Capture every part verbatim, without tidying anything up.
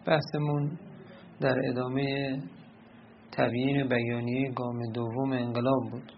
بحثمون در ادامه تبیین بیانیه گام دوم انقلاب بود.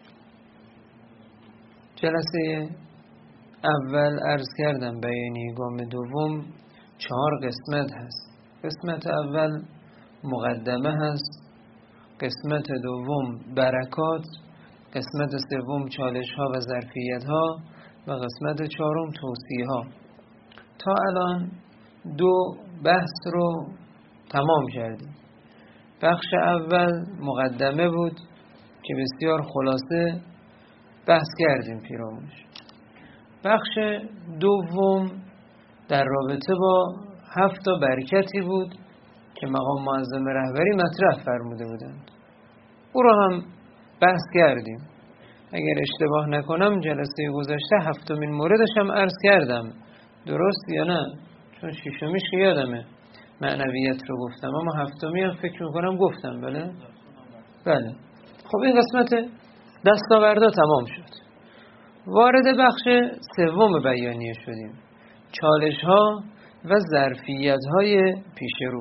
جلسه اول عرض کردم بیانیه گام دوم چهار قسمت هست. قسمت اول مقدمه هست، قسمت دوم برکات، قسمت سوم چالش ها و ظرفیت ها و قسمت چهارم توصیه ها. تا الان دو بحث رو تمام کردیم. بخش اول مقدمه بود که بسیار خلاصه بحث کردیم پیرامونش. بخش دوم در رابطه با هفت تا برکتی بود که مقام معظم رهبری مطرح فرموده بودند. او رو هم بحث کردیم. اگر اشتباه نکنم جلسه گذشته هفتمین موردش هم عرض کردم، درست یا نه؟ چون ششمیش که یادمه معنویت رو گفتم، اما هفتمی هم فکر میکنم گفتم. بله بله. خب این قسمت دستاوردا تمام شد. وارد بخش سوم بیانیه شدیم، چالش ها و ظرفیت های پیش رو.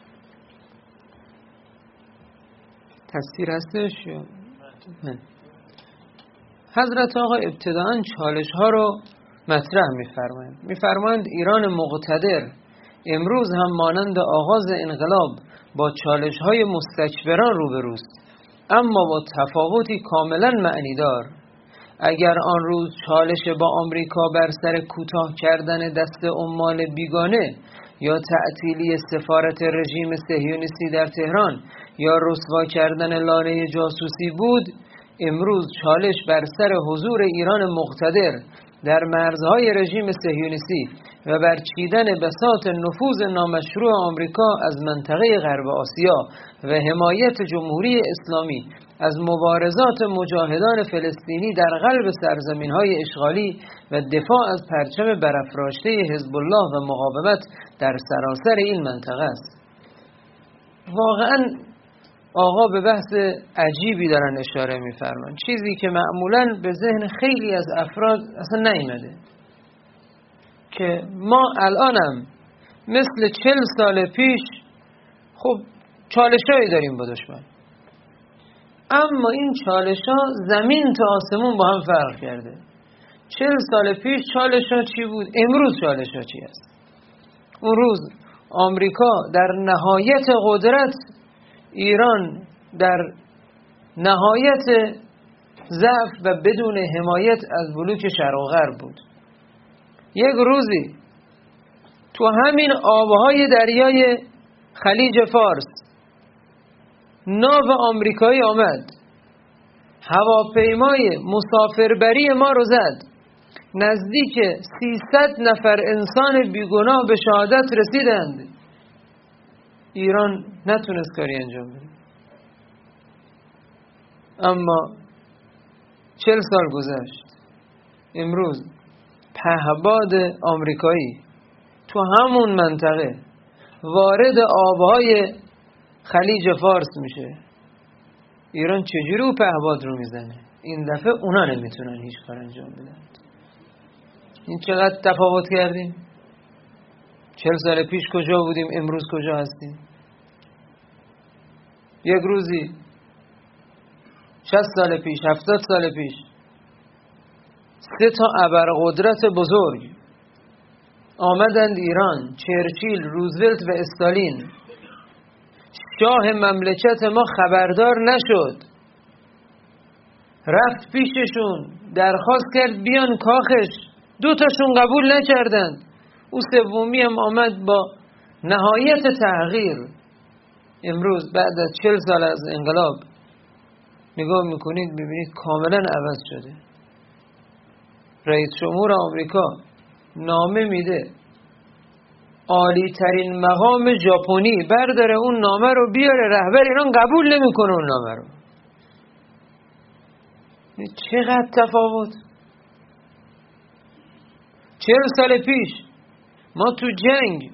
تصویر هستش یا نه؟ حضرت آقا ابتداءً چالش ها رو مطرح می‌فرمایند. می‌فرمایند ایران مقتدر امروز هم مانند آغاز انقلاب با چالش های مستکبران روبروست، اما با تفاوتی کاملا معنیدار. اگر آن روز چالش با آمریکا بر سر کوتاه کردن دست عمال بیگانه یا تعطیلی سفارت رژیم صهیونیستی در تهران یا رسوا کردن لانه جاسوسی بود، امروز چالش بر سر حضور ایران مقتدر در مرزهای رژیم صهیونیستی و بر چیدن بساط نفوذ نامشروع آمریکا از منطقه غرب آسیا و حمایت جمهوری اسلامی از مبارزات مجاهدان فلسطینی در قلب سرزمین‌های اشغالی و دفاع از پرچم برافراشته حزب الله و مقاومت در سراسر این منطقه است. واقعاً آقا به بحث عجیبی دارن اشاره می‌فرمان، چیزی که معمولاً به ذهن خیلی از افراد اصلا نیامده، که ما الانم مثل چل سال پیش خب چالشایی داریم با دشمن، اما این چالش‌ها زمین تا آسمون با هم فرق کرده. چل سال پیش چالش‌ها چی بود؟ امروز چالش‌ها چی است؟ اون روز آمریکا در نهایت قدرت، ایران در نهایت ضعف و بدون حمایت از بلوک شرق و غرب بود. یک روزی تو همین آبهای دریای خلیج فارس ناو آمریکایی آمد، هواپیمای مسافربری ما رو زد، نزدیک سیصد نفر انسان بیگناه به شهادت رسیدند. ایران نتونست کاری انجام بده. اما چل سال گذشت، امروز پهباد آمریکایی تو همون منطقه وارد آبهای خلیج فارس میشه. ایران چجوری او پهباد رو میزنه؟ این دفعه اونا نمیتونن هیچ کار انجام بدن. این چقدر تفاوت کردیم؟ چل سال پیش کجا بودیم، امروز کجا هستیم؟ یک روزی شصت سال پیش، هفتاد سال پیش سه تا ابرقدرت بزرگ آمدند ایران، چرچیل، روزولت و استالین. شاه مملکت ما خبردار نشد، رفت پیششون درخواست کرد بیان کاخش، دو تاشون قبول نکردند. او سومی هم آمد با نهایت تغییر. امروز بعد از چل سال از انقلاب نگاه میکنید میبینید کاملا عوض شده. رئیس جمهور آمریکا نامه میده، عالی ترین مقام ژاپنی برداره اون نامه رو بیاره، رهبر ایران قبول نمیکنه اون نامه رو. چقدر تفاوت. چهل سال پیش ما تو جنگ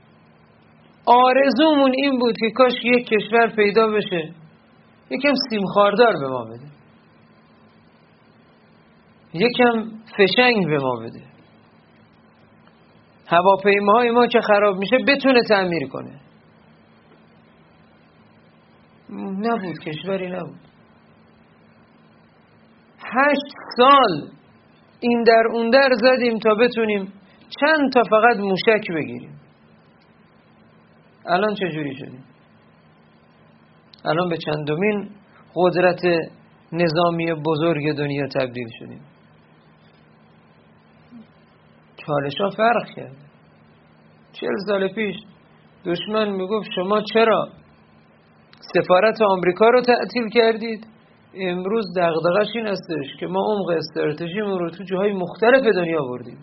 آرزومون این بود که کاش یک کشور پیدا بشه یکم سیم خاردار به ما بده، یکم فشنگ به ما بده، هواپیماهای ما که خراب میشه بتونه تعمیر کنه. نبود، کشوری نبود. هشت سال این در اون در زدیم تا بتونیم چند تا فقط موشک بگیریم. الان چجوری شدیم؟ الان به چندمین قدرت نظامی بزرگ دنیا تبدیل شدیم. چالش ها فرق کرد. چهل سال پیش دشمن میگفت شما چرا سفارت آمریکا رو تعطیل کردید؟ امروز دغدغه‌اش این هستش که ما عمق استراتژیمون رو تو جاهای مختلف دنیا بردیم.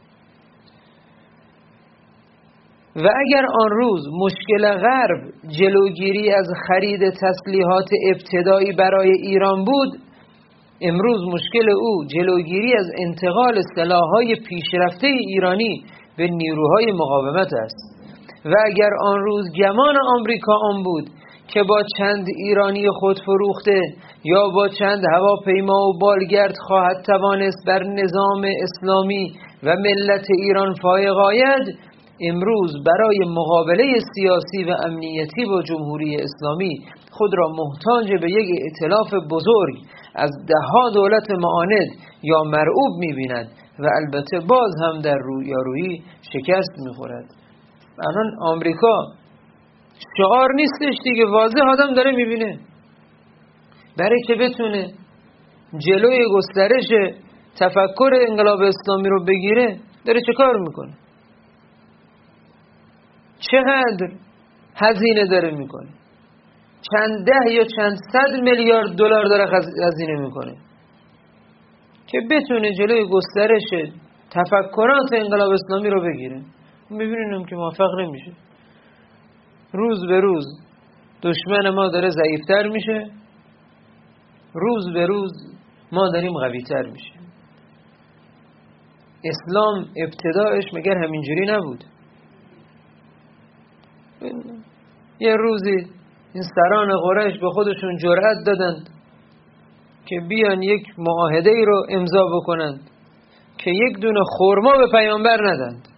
و اگر آن روز مشکل غرب جلوگیری از خرید تسلیحات ابتدایی برای ایران بود، امروز مشکل او جلوگیری از انتقال سلاح‌های پیشرفته ایرانی به نیروهای مقاومت است. و اگر آن روز گمان آمریکا آن بود که با چند ایرانی خودفروخته یا با چند هواپیما و بالگرد خواهد توانست بر نظام اسلامی و ملت ایران فایق آید، امروز برای مقابله سیاسی و امنیتی با جمهوری اسلامی خود را محتاج به یک ائتلاف بزرگ از دهها دولت معاند یا مرعوب می‌بیند و البته باز هم در رویارویی شکست می‌خورد. الان آمریکا شعار نیستش دیگه، واضح آدم داره می‌بینه. برای که بتونه جلوی گسترش تفکر انقلاب اسلامی رو بگیره داره چه کار میکنه؟ چقدر هزینه داره میکنه؟ چند ده یا چند صد میلیارد دلار داره هزینه میکنه که بتونه جلوی گسترش تفکرات انقلاب اسلامی رو بگیره. میبینیم که موفق نمیشه. روز به روز دشمن ما داره ضعیفتر میشه، روز به روز ما داریم قویتر میشیم. اسلام ابتدایش مگر همینجوری نبود؟ یه روزی این سران قریش به خودشون جرأت دادند که بیان یک معاهده ای رو امضا بکنند که یک دونه خرما به پیامبر ندند.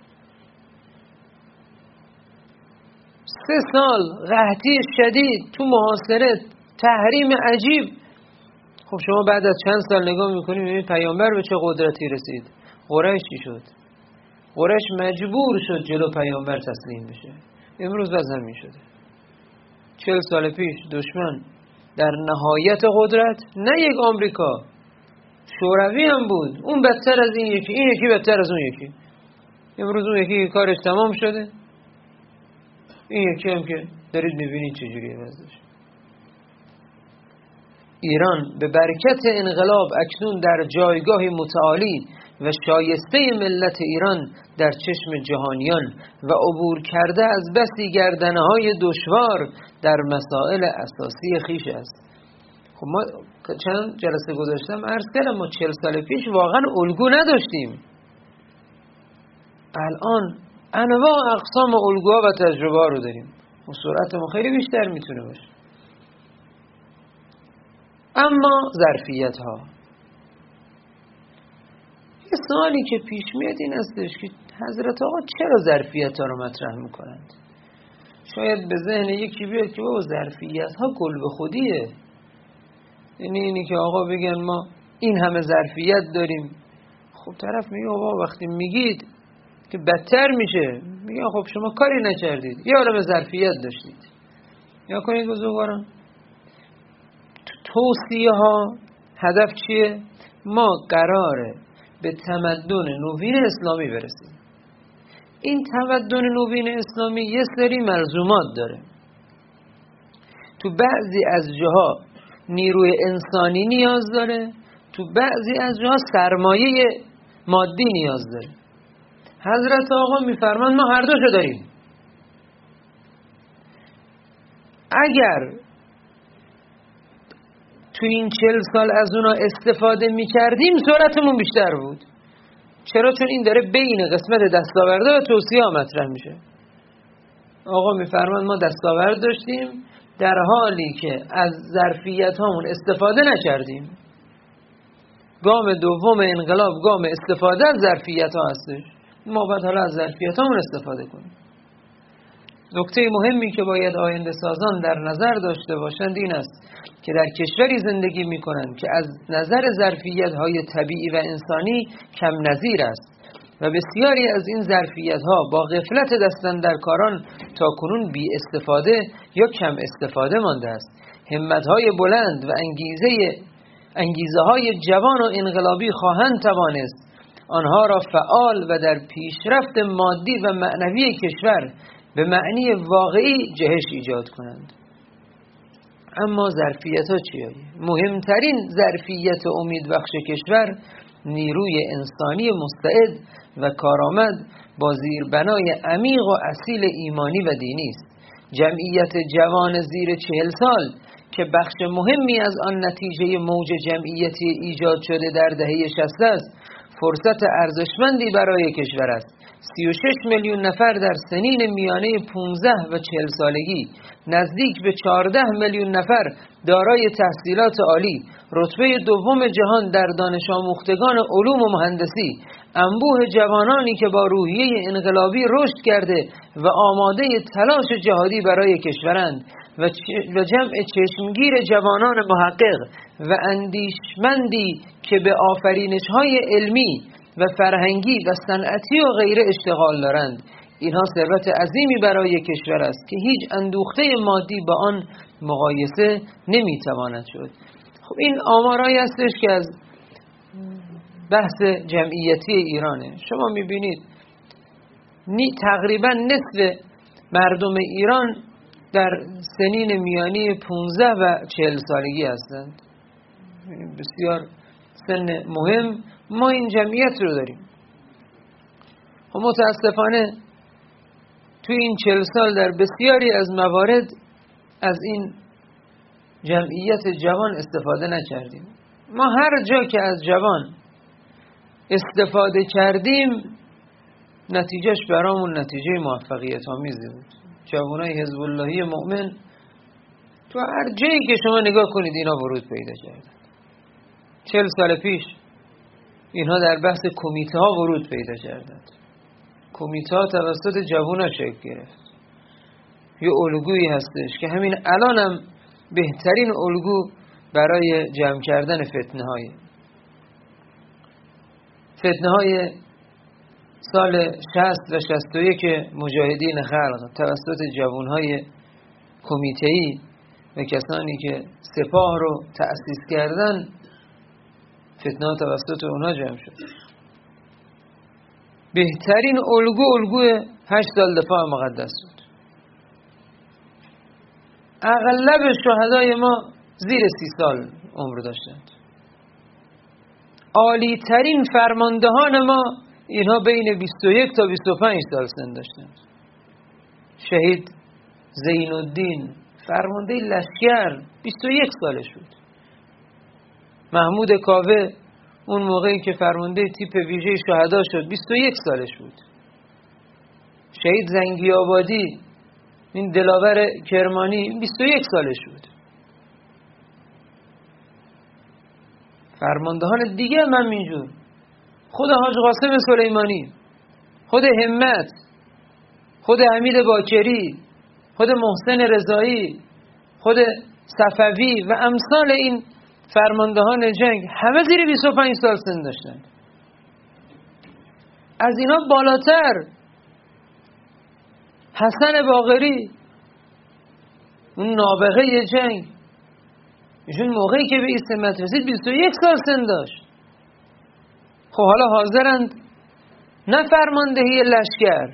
سه سال قحطی شدید تو محاصره، تحریم عجیب. خب شما بعد از چند سال نگاه میکنیم میبینید پیامبر به چه قدرتی رسید. قریش چی شد؟ قریش مجبور شد جلو پیامبر تسلیم بشه. امروز باز همین شده. چهل سال پیش دشمن در نهایت قدرت، نه یک آمریکا، شوروی هم بود، اون بدتر از این یکی، این یکی بدتر از اون یکی. امروز اون یکی کارش تمام شده، این یکی هم که دارید میبینید چجوریه وضعش. ایران به برکت انقلاب اکنون در جایگاهی متعالی و شایسته ملت ایران در چشم جهانیان و عبور کرده از بسی گردنه‌های دشوار در مسائل اساسی خویش است. خب ما چند جلسه گذاشتم عرض کردم ما چهل سال پیش واقعا الگو نداشتیم. الان انواع اقسام الگوها و تجربه رو داریم و سرعت ما خیلی بیشتر میتونه باشه. اما ظرفیت ها، یه سوالی که پیش میاد این هستش که حضرت آقا چرا ظرفیت ها رو مطرح میکنند؟ شاید به ذهن یکی بیاد که بابا ظرفیت ها گل به خودیه، یعنی اینی که آقا بگن ما این همه ظرفیت داریم. خب طرف میگه بابا وقتی میگید که بدتر میشه، میگه خب شما کاری نکردید، یه عالم ظرفیت داشتید. یا کنید بزرگواران توصیه ها هدف چیه؟ ما قراره به تمدن نوین اسلامی برسیم. این تمدن نوین اسلامی یه سری ملزومات داره. تو بعضی از جاها نیروی انسانی نیاز داره، تو بعضی از جاها سرمایه مادی نیاز داره. حضرت آقا میفرمان ما هر دوشو داریم. اگر تو این چهل سال از اونا استفاده میکردیم سرعتمون بیشتر بود. چرا؟ چون این داره بین قسمت دستاورده و توصیه ها مطرح میشه. آقا میفرمان ما دستاورد داشتیم در حالی که از ظرفیت هامون استفاده نکردیم. گام دوم انقلاب گام استفاده از ظرفیت ها هستش. ما باید حالا از ظرفیت هامون استفاده کنیم. نکته مهمی که باید آینده سازان در نظر داشته باشند این است که در کشوری زندگی می کنند که از نظر ظرفیت های طبیعی و انسانی کم نظیر است و بسیاری از این ظرفیت ها با غفلت دستاندرکاران تا کنون بی استفاده یا کم استفاده مانده است. همت های بلند و انگیزه انگیزه های جوان و انقلابی خواهند توانست آنها را فعال و در پیشرفت مادی و معنوی کشور به معنی واقعی جهش ایجاد کنند. اما ظرفیت ها چیه؟ مهمترین ظرفیت امیدبخش کشور نیروی انسانی مستعد و کارآمد با زیربنای عمیق و اصیل ایمانی و دینی است. جمعیت جوان زیر چهل سال که بخش مهمی از آن نتیجه موج جمعیتی ایجاد شده در دهه شصت است، فرصت ارزشمندی برای کشور است. سی و شش میلیون نفر در سنین میانه پانزده و چهل سالگی، نزدیک به چهارده میلیون نفر دارای تحصیلات عالی، رتبه دوم جهان در دانش آموختگان علوم و مهندسی، انبوه جوانانی که با روحیه انقلابی رشد کرده و آماده تلاش جهادی برای کشورند و جمع چشمگیر جوانان محقق و اندیشمندی که به آفرینش‌های علمی و فرهنگی و صنعتی و غیره اشتغال دارند. اینها ثروت عظیمی برای کشور است که هیچ اندوخته مادی با آن مقایسه نمیتواند شد. خب این آمارایی هستش که از بحث جمعیتی ایرانه. شما میبینید نی تقریبا نصف مردم ایران در سنین میانی پانزده و چهل سالگی هستند. بسیار سن مهم ما این جمعیت رو داریم. خب متاسفانه توی این چهل سال در بسیاری از موارد از این جمعیت جوان استفاده نکردیم. ما هر جا که از جوان استفاده کردیم نتیجهش برامون نتیجه موفقیت آمیزی بود. جوانای حزب اللهی مؤمن تو هر جایی که شما نگاه کنید اینا ورود پیدا کردن. چهل سال پیش اینها در بحث کمیته ها ورود پیدا کردند. کمیته ها توسط جوونا شکل گرفت. یه الگویی هستش که همین الان هم بهترین الگو برای جمع کردن فتنه های فتنه های سال شصت و شصت و یک مجاهدین خلق توسط جوانهای کمیته‌ای و کسانی که سپاه رو تأسیس کردن، فتنه ها توسط اونها جمع شد. بهترین الگو الگوی هشت سال دفاع مقدس بود. اغلب شهدای ما زیر سی سال عمر داشتند. عالی ترین فرماندهان ما اینها بین بیست و یک تا بیست و پنج سال سن داشتند. شهید زین الدین فرمانده لشکر بیست و یک سالش بود. محمود کاوه اون موقعی که فرمانده تیپ ویژه شهدا شد بیست و یک سالش بود. شهید زنگی آبادی این دلاور کرمانی بیست و یک سالش بود. فرماندهان دیگه هم همینجور. خود حاج قاسم سلیمانی، خود همت، خود حمید باکری، خود محسن رضایی، خود صفوی و امثال این فرماندهان جنگ همه زیر بیست و پنج سال سن داشتند. از اینا بالاتر حسن باقری، اون نابغه جنگ، ایشون موقعی که به این سمت رسید بیست و یک سال سن داشت. خب حالا حاضرند نه فرماندهی لشکر،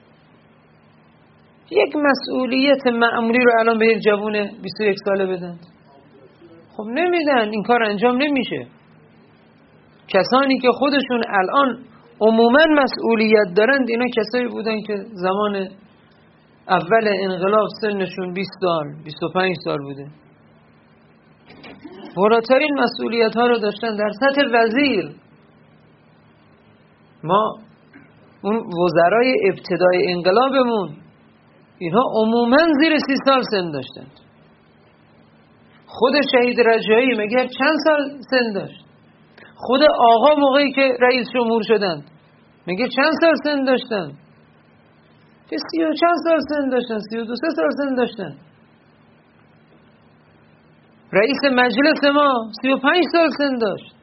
یک مسئولیت معمولی رو الان به یک جوون بیست و یک ساله بدن؟ خب نمیدن. این کار انجام نمیشه. کسانی که خودشون الان عموما مسئولیت دارند اینا کسایی بودن که زمان اول انقلاب سنشون بیست سال بیست و پنج سال بوده. بالاترین مسئولیت ها رو داشتن در سطح وزیر. ما اون وزرای ابتدای انقلابمون اینها عموما زیر سی سال سن داشتند. خود شهید رجایی مگر چند سال سن داشت؟ خود آقا موقعی که رئیس جمهور شدند مگر چند سال سن داشتند؟ که سی و چند سال سن داشتن، سی و دو سه سال سن داشتن. رئیس مجلس ما سی و پنج سال سن داشت.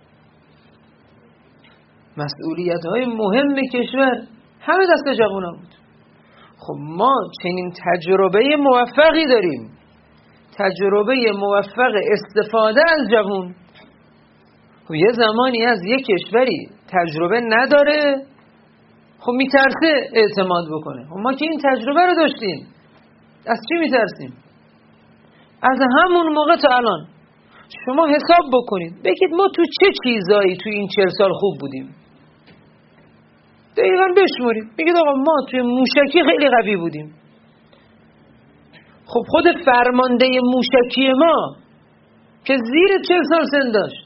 مسئولیت های مهم کشور همه دست جوونا بود. خب ما چنین تجربه موفقی داریم، تجربه موفق استفاده از جوون. خب یه زمانی از یک کشوری تجربه نداره، خب میترسه اعتماد بکنه. خب ما که این تجربه رو داشتیم، از چی میترسیم؟ از همون موقع تا الان شما حساب بکنید، بگید ما تو چه چیزایی تو این چهل سال خوب بودیم. دقیقاً بشمارید، بگید آقا ما توی موشکی خیلی قوی بودیم. خب خود فرمانده موشکی ما که زیر چهل سال سن داشت،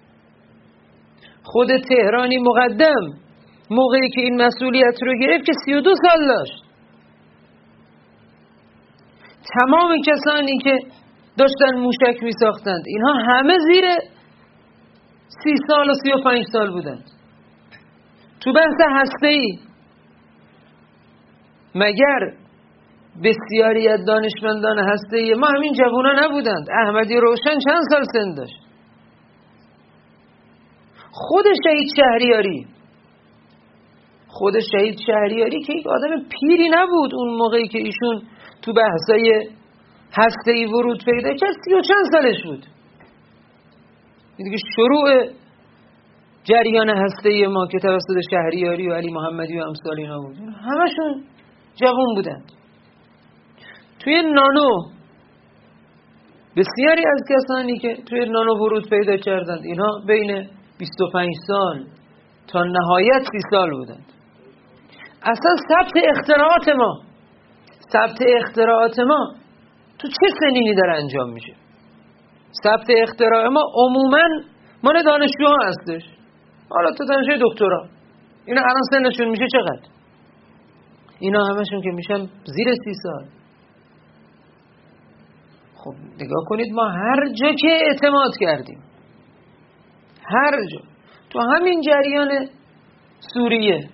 خود تهرانی مقدم موقعی که این مسئولیت رو گرفت که سی و دو سال داشت. تمام کسانی که داشتن موشک می ساختند اینها همه زیر سی سال و سی و پنج سال بودند. تو بحث هسته‌ای مگر بسیاری از دانشمندان هسته‌ای ما همین جوونا نبودند؟ احمدی روشن چند سال سن داشت؟ خود شهید شهریاری خود شهید شهریاری که یک آدم پیری نبود اون موقعی که ایشون تو بحثای هسته‌ای ورود پیدا کرد، سی و چند سالش بود. دیگه شروع جریان هسته‌ای ما که توسط شهریاری و علی محمدی و امثال اینا بود، همشون جوان بودند. توی نانو بسیاری از کسانی که توی نانو ورود پیدا کردند اینها بین بیست و پنج سال تا نهایت سی سال بودند. اصلا ثبت اختراعات ما ثبت اختراعات ما تو چه سنینی داره انجام میشه؟ ثبت اختراع ما عموما مال دانشجوها هستش. حالا تو دانشجوی دکترا اینا الان سنشون میشه چقدر؟ اینا همشون که میشن زیر سی سال. خب نگاه کنید، ما هر جا که اعتماد کردیم، هر جا، تو همین جریان سوریه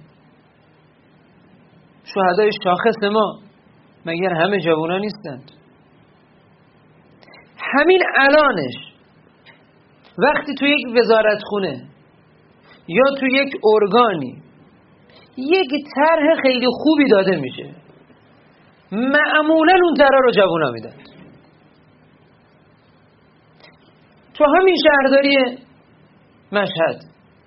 شهدای شاخص ما مگر همه جوونا نیستند؟ همین الانش وقتی تو یک وزارتخونه یا تو یک ارگانی یک طرح خیلی خوبی داده میشه، معمولا اون طرح رو جوونا میدن. تو همین شهرداری مشهد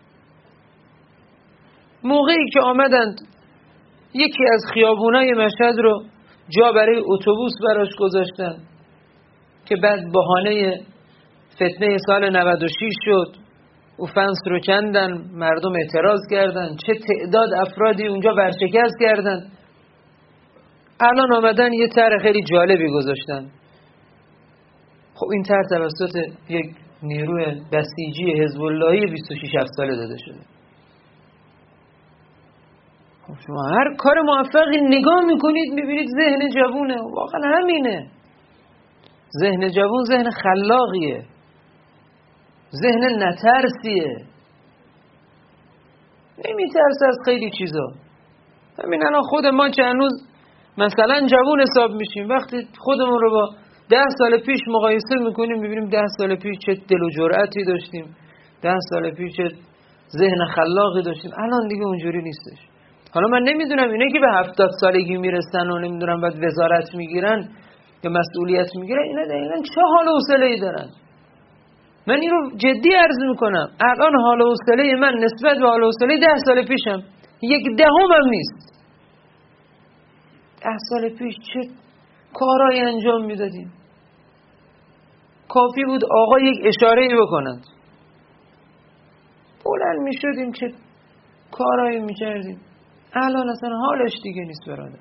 موقعی که آمدند یکی از خیابونای مشهد رو جا برای اتوبوس براش گذاشتن که بعد بهانه فتنه سال نود و شش شد، او فنس رو کندن، مردم اعتراض کردن، چه تعداد افرادی اونجا ورشکست کردن. الان آمدن یه طرح خیلی جالبی گذاشتن. خب این طرح توسط یک نیروی بسیجی حزب اللهی بیست و شش ساله داده شده. خب شما هر کار موفقی نگاه میکنید میبینید ذهن جوونه. واقعا همینه، ذهن جوون ذهن خلاقیه، ذهن نترسیه، نمیترسه از خیلی چیزا. همین الان خود ما که هنوز مثلا جوون حساب میشیم، وقتی خودمون رو با ده سال پیش مقایسه میکنیم میبینیم ده سال پیش چه دل و جرأتی داشتیم، ده سال پیش چه ذهن خلاقی داشتیم. الان دیگه اونجوری نیستش. حالا من نمیدونم اینه که به هفتاد سالگی میرسن و نمیدونم بعد وزارت میگیرن یا مسئولیت میگیرن، اینا دقیقاً چه حال و حوصله‌ای دارن؟ من این رو جدی عرض میکنم، الان حال و حوصله من نسبت به حال و حوصله ده سال پیشم یک دهم هم نیست. ده سال پیش چه کارایی انجام میدادیم، کافی بود آقا یک اشاره‌ای بکنند بلند میشدیم چه کارایی میکردیم. الان اصلا حالش دیگه نیست برادر.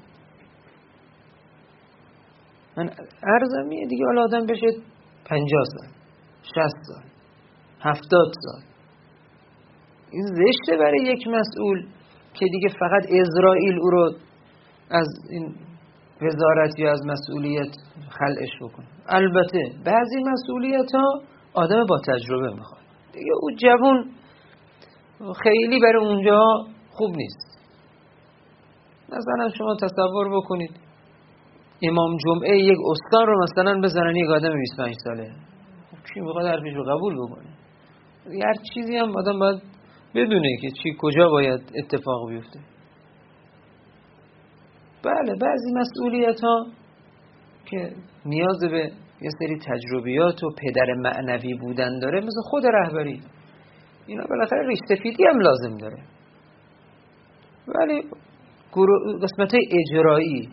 من عرضم میه دیگه، حالا آدم بشه پنجاه سال، شصت سال، هفتاد سال، این زشته برای یک مسئول که دیگه فقط اسرائیل او رو از این وزارت یا از مسئولیت خلعش بکنه. البته بعضی مسئولیت ها آدم با تجربه میخواد دیگه، او جوون خیلی برای اونجا خوب نیست. مثلا شما تصور بکنید امام جمعه یک استان رو مثلا بزنن یک آدم بیست و پنج ساله، کی میخواد حرفش رو قبول بکنه؟ هر چیزی هم آدم باید بدونه که چی کجا باید اتفاق بیفته. بله بعضی مسئولیت ها که نیاز به یه سری تجربیات و پدر معنوی بودن داره، مثل خود رهبری، اینا بالاخره ریش سفیدی هم لازم داره. ولی قسمت های اجرایی،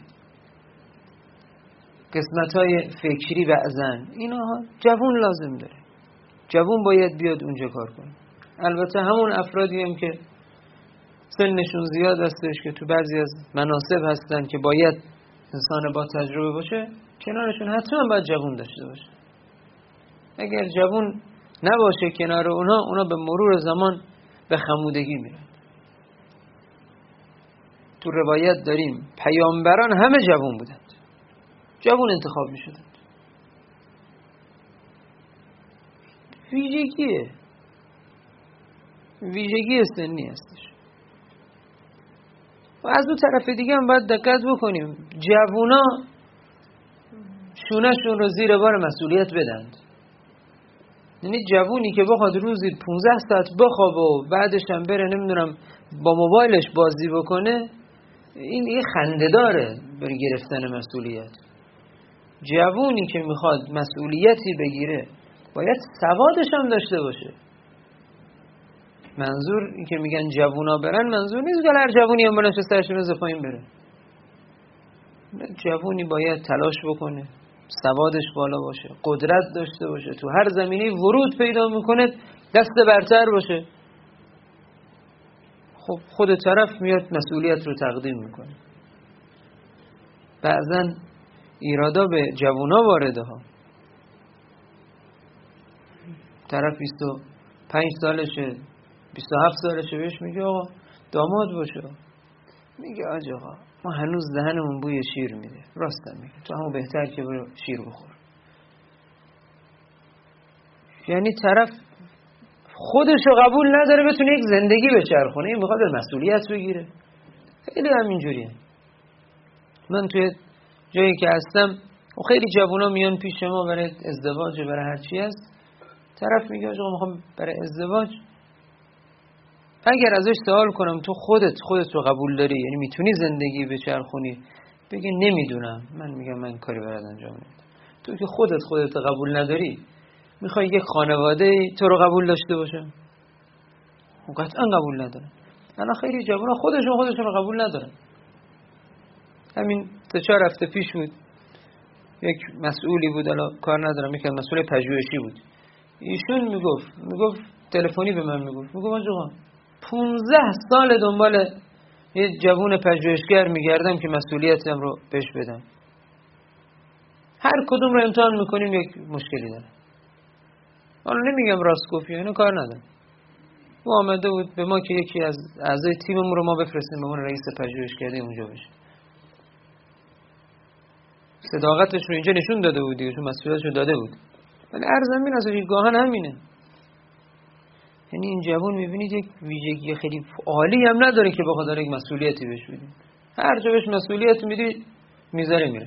قسمت های فکری بعضن، اینا جوون لازم داره. جوون باید بیاد اونجا کار کنه. البته همون افرادی هم که سنشون زیاد هستش که تو بعضی از مناصب هستن که باید انسان با تجربه باشه، کنارشون حتما باید جوون داشته باشه. اگر جوون نباشه کنار اونا، اونا به مرور زمان به خمودگی میرن. تو روایت داریم پیامبران همه جوون بودند، جوون انتخاب میشدند. ویژگیه ویژگی سنی هستش. و از اون طرف دیگه هم باید دقت بکنیم، جوونا شونه‌شون رو زیر بار مسئولیت بدند. یعنی جوونی که بخواد روزی پانزده ساعت بخوابه و بعدش هم بره نمیدونم با موبایلش بازی بکنه، این یه خنده داره برای گرفتن مسئولیت. جوونی که میخواد مسئولیتی بگیره باید سوادش هم داشته باشه. منظور این که میگن جوونا برن، منظور نیست که هر جوونی هم بلنش سرشون از پایین بره. جوونی باید تلاش بکنه، سوادش بالا باشه، قدرت داشته باشه، تو هر زمینی ورود پیدا میکنه دست برتر باشه. خب خود طرف میاد مسئولیت رو تقدیم میکنه. بعضن ایرادا به جوونا وارده ها. طرف بیست و پنج سالشه، بیست و هفت سالشه، بهش میگه آقا داماد باشه، میگه آج آقا ما هنوز دهنمون بوی شیر میده. راستم میگه، تو همون بهتر که برو شیر بخور. یعنی طرف خودشو قبول نداره بتونه یک زندگی بچرخونه، این میخواد مسئولیت بگیره. خیلی همینجوریه. من توی جایی که هستم خیلی جوونا میان پیش ما برای ازدواج، برای هر چی هست. طرف میگه آقا میخوام برای ازدواج، اگر ازش سوال کنم تو خودت خودت رو قبول داری، یعنی میتونی زندگی بچرخونی، بگه نمیدونم. من میگم من کاری برات انجام نمیدم. تو که خودت خودت قبول نداری، میخوای یک خانواده تو رو قبول داشته باشه؟ قطعا قبول نداره. الان خیلی جوونا خودشون خودشون رو قبول ندارن. همین سه چهار هفته پیش بود، یک مسئولی بود، الان کار ندارم، یک مسئول پژوهشی بود. ایشون میگفت میگفت تلفنی به من میگفت میگفت آقا پانزده سال دنبال یه جوون پژوهشگر میگردم که مسئولیتم رو بهش بدم. هر کدوم رو امتحان میکنیم یک مشکلی داره. حالا نمیگم راست گفتی، اینو کار ندارم. او آمده بود به ما که یکی از اعضای تیممون رو ما بفرستیم به اون رئیس پژوهشکده اونجا بشه. صداقتش رو اینجا نشون داده بود دیگه، چون مسئولیتش رو داده بود. ولی ارزم این از گاهن همینه. یعنی این جوان میبینید یک ویژگی خیلی عالی هم نداره که بخواد داره یک مسئولیتی بهش بدید. هر جا بهش مسئولیت میدی میذاره میره.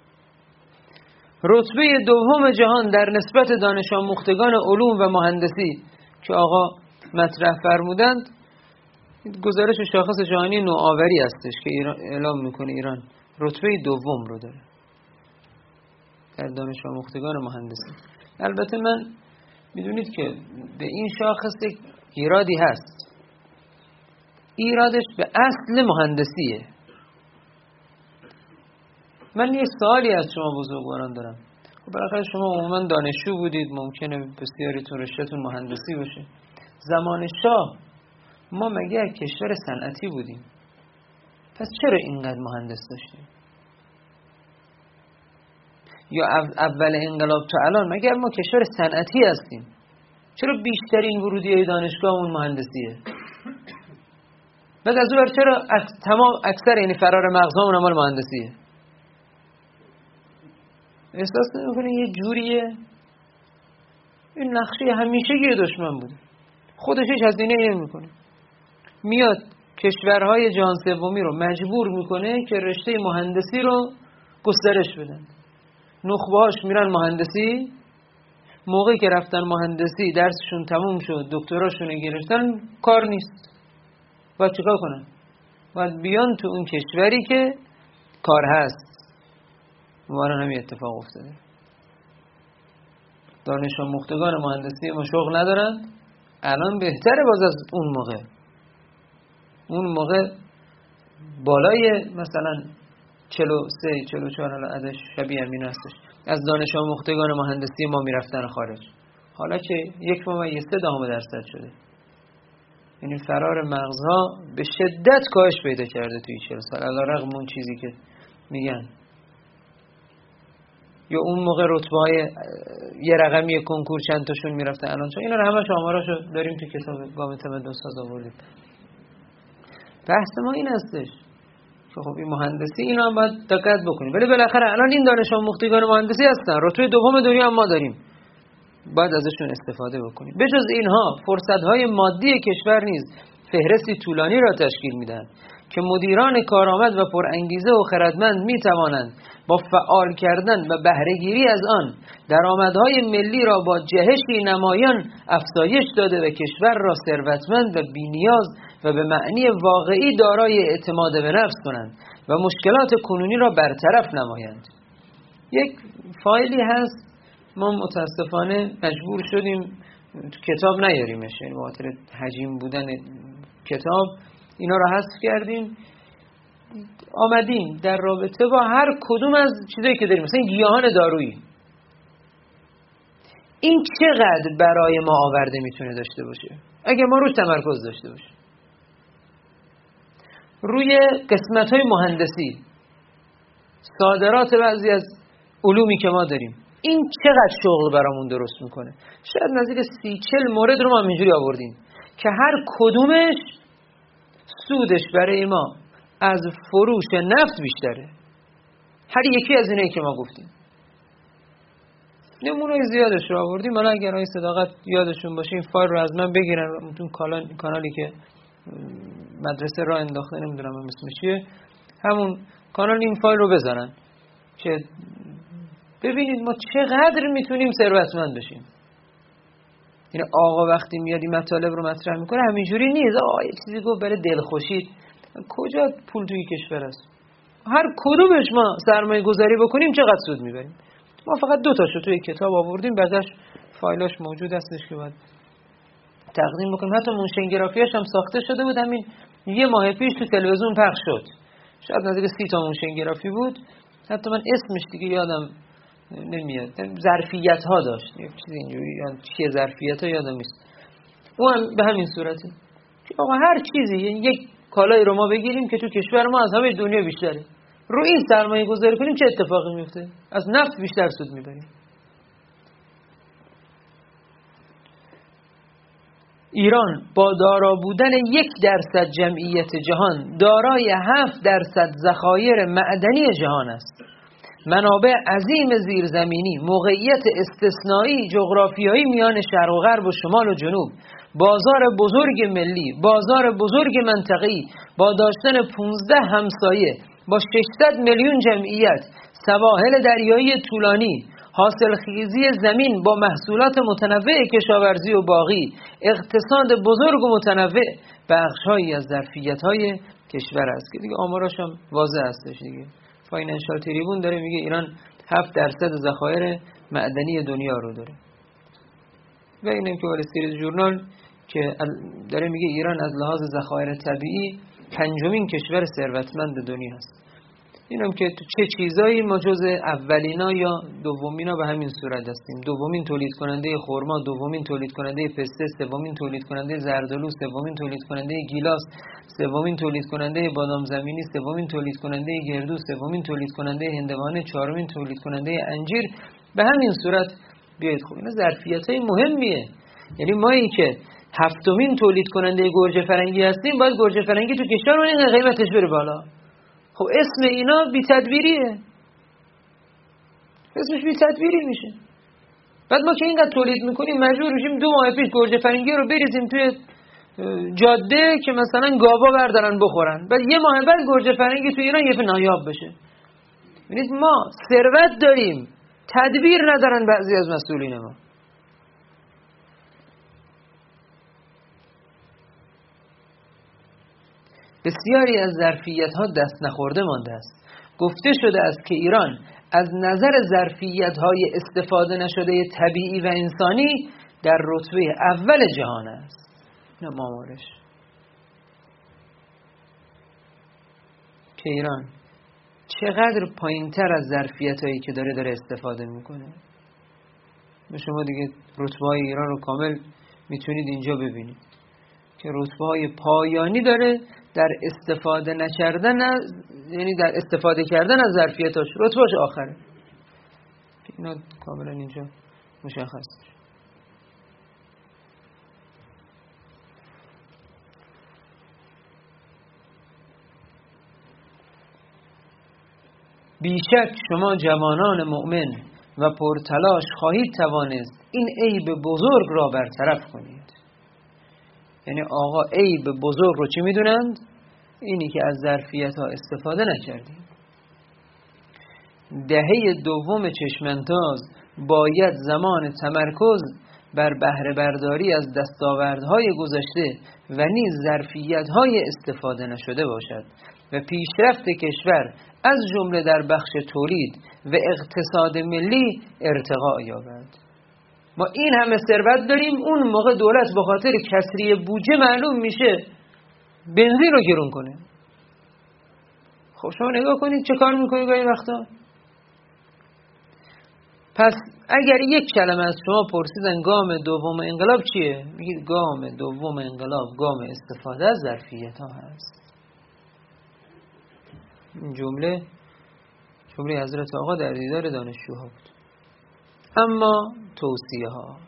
رتبه دوم جهان در نسبت دانش آموختگان علوم و مهندسی که آقا مطرح فرمودند، گزارش شاخص جهانی نوآوری هستش که ایران اعلام میکنه ایران رتبه دوم رو داره در دانش آموختگان مهندسی. البته من میدونید که به این شاخص یک ایرادی هست. ایرادش به اصل مهندسیه. من یه سوالی از شما بزرگواران دارم. خب بالاخره شما عموما دانشجو بودید، ممکنه بسیاریتون رشته‌تون مهندسی باشه. زمان شاه ما مگه کشور صنعتی بودیم؟ پس چرا اینقدر مهندس داشتیم؟ یا اول انقلاب تا الان مگر ما کشور صنعتی هستیم؟ چرا بیشترین ورودی دانشگاهمون مهندسیه؟ بعد از اون ور چرا تمام اکثر یعنی فرار مغزامون عمل مهندسیه؟ احساس نمی‌کنی یه جوریه؟ این نقشه همیشگی دشمن بوده. خودش هیچ هزینه‌ای نمی‌کنه. میاد کشورهای جهان سومی رو مجبور میکنه که رشته مهندسی رو گسترش بدن. نخبه‌هاش میرن مهندسی، موقعی که رفتن مهندسی درسشون تموم شد، دکتراشون گرفتن، کار نیست. باید چیکار کنن؟ باید بیان تو اون کشوری که کار هست. موارن همین اتفاق افتاده. دانش آموختگان مهندسی ما شغل ندارن، الان بهتره باز از اون موقع. اون موقع بالای مثلا چهل و سه چهل و چهار الان عددش شبیه همین هستش، از دانش آموختگان مهندسی ما میرفتن خارج. حالا که یک ممیز سه دهم درصد شده. یعنی فرار مغزها به شدت کاهش پیدا کرده توی چهل سال، علیرغم اون چیزی که میگن. یا اون موقع رتبه‌های یه رقمی کنکور چند تاشون میرفتن، الان چون اینا رو همش آماراشو داریم تو کتاب گام تمدن ساز آوردیم. بحث ما این هستش که خب این مهندسی اینا هم باید دقت بکنیم، ولی بالاخره الان این دانش آموختگان مهندسی هستن، رتبه دوم دنیا هم ما داریم، باید ازشون استفاده بکنیم. به جز اینها فرصت‌های مادی کشور نیز فهرستی طولانی را تشکیل میدن که مدیران کارآمد و پرانگیزه و خردمند میتوانند با فعال کردن و بهره‌گیری از آن درآمدهای ملی را با جهشی نمایان افزایش داده و کشور را ثروتمند و بی‌نیاز و به معنی واقعی دارای اعتماد به نفس کنند و مشکلات کنونی را برطرف نمایند. یک فایلی هست، ما متاسفانه مجبور شدیم تو کتاب نیاریمش، یعنی به خاطر حجم بودن کتاب اینا را حذف کردیم. آمدیم در رابطه با هر کدوم از چیزایی که داریم، مثلا گیاهان دارویی، این چقدر برای ما آورده میتونه داشته باشه اگه ما روش تمرکز داشته باشیم. روی قسمت‌های مهندسی، صادرات بعضی از علومی که ما داریم، این چقدر شغل برامون درست میکنه. شاید نزدیک سی چل مورد رو ما اینجوری آوردیم که هر کدومش سودش برای ما از فروش نفت بیشتره. هر یکی از اینایی که ما گفتیم. نمونه زیادش رو آوردیم. حالا اگر آقای صداقت یادشون باشه این فایل رو از من بگیرن، اون کانالی که مدرسه را انداخته، نمیدونم اسمش چیه، همون کانال این فایل رو بزنن که ببینید ما چقدر میتونیم ثروتمند بشیم. یعنی آقا وقتی میاد این مطالب رو مطرح میکنه همینجوری نیست آقا یه چیزی گفت برای دلخوشی. کجا پول توی کشور است؟ هر کدومش ما سرمایه گذاری بکنیم چقدر سود میبریم. ما فقط دو تاشو توی کتاب آوردیم، بعدش فایلاش موجود هستش که باید تقدیم بکنیم. حتی موشنگرافیاش هم ساخته شده بود، همین یه ماه پیش تو تلویزیون پخش شد. شاید نزدیک سی تا موشنگرافی بود. حتی من اسمش دیگه یادم نمیاد، ظرفیت ها داشت، یه چیز اینجوری، یعنی چیه ظرفیت ها یادم نیست. اون به همین صورته که آقا هر چیزی، یعنی یک کالایی رو ما بگیریم که تو کشور ما از همه دنیا بیشتره، رو این سرمایه گذاری کنیم چه اتفاقی میفته؟ از نفت بیشتر سود میبریم. ایران با دارا بودن یک درصد جمعیت جهان دارای هفت درصد ذخایر معدنی جهان است. منابع عظیم زیرزمینی، موقعیت استثنایی جغرافیایی میان شرق و غرب و شمال و جنوب، بازار بزرگ ملی، بازار بزرگ منطقه‌ای با داشتن پانزده همسایه با ششصد میلیون جمعیت، سواحل دریایی طولانی، حاصلخیزی زمین با محصولات متنوع کشاورزی و باغی، اقتصاد بزرگ و متنوع، بخش‌هایی از ظرفیت‌های کشور است که دیگه آماراش هم واضح هستش دیگه. فاینانشال تریبون داره میگه ایران هفت درصد ذخایر معدنی دنیا رو داره. و اینم که وال استریت ژورنال که داره میگه ایران از لحاظ ذخایر طبیعی پنجمین کشور ثروتمند دنیا است. اینم که تو چه چیزایی ما جز اولینا یا دومینا به همین صورت هستیم. دومین تولید کننده خرما، دومین تولید کننده پسته، سومین تولید کننده زردآلو، سومین تولید کننده گیلاس، سومین تولید کننده بادام زمینی، سومین تولید کننده گردو، سومین تولید کننده هندوانه، چهارمین تولید کننده انجیر. به همین صورت بیاید خب اینا ظرفیت‌های مهمیه. یعنی مایی که هفتمین تولید کننده گوجه فرنگی هستیم، باید گوجه فرنگی تو کشورمون این قیمتش بره بالا. خب اسم اینا بی تدبیریه، اسمش بی تدبیری میشه. بعد ما که اینقدر تولید میکنیم مجبور میشیم دو ماه پیش گوجه فرنگی رو بریزیم توی جاده که مثلا گاوا بردارن بخورن، بعد یه ماه بعد گرجه فرنگی تو ایران یه نایاب بشه. ببینید ما ثروت داریم، تدبیر ندارن بعضی از مسئولین ما. بسیاری از ظرفیت‌ها دست نخورده مانده است. گفته شده است که ایران از نظر ظرفیت‌های استفاده نشده طبیعی و انسانی در رتبه اول جهان است. نه مامورش که ایران چقدر پایین‌تر از ظرفیت‌هایی که داره داره استفاده میکنه. به شما دیگه رتبه‌های ایران رو کامل میتونید اینجا ببینید که رتبه‌های پایانی داره در استفاده نکردن از، یعنی در استفاده کردن از ظرفیتاش رتبهش آخره. اینا کاملا اینجا مشخص. بیشک شما جوانان مؤمن و پرتلاش خواهید توانست این عیب بزرگ را برطرف کنید. یعنی آقا عیب بزرگ رو چی میدونند؟ اینی که از ظرفیت ها استفاده نکردیم. دهه دوم چشمانداز باید زمان تمرکز بر بهره برداری از دستاوردهای گذشته و نیز ظرفیت‌های استفاده نشده باشد و پیشرفت کشور از جمله در بخش تولید و اقتصاد ملی ارتقا یابد. ما این همه ثروت داریم، اون موقع دولت به خاطر کسری بودجه معلوم میشه بنزین رو گرون کنه. خب شما نگاه کنید چه کار میکنید گاهی وقتا. پس اگر یک کلمه از شما پرسیدن گام دوم انقلاب چیه؟ میگید گام دوم انقلاب گام استفاده از ظرفیت ها هست. این جمله جمله حضرت آقا در دیدار دانشجوها بود. اما توصیه ها،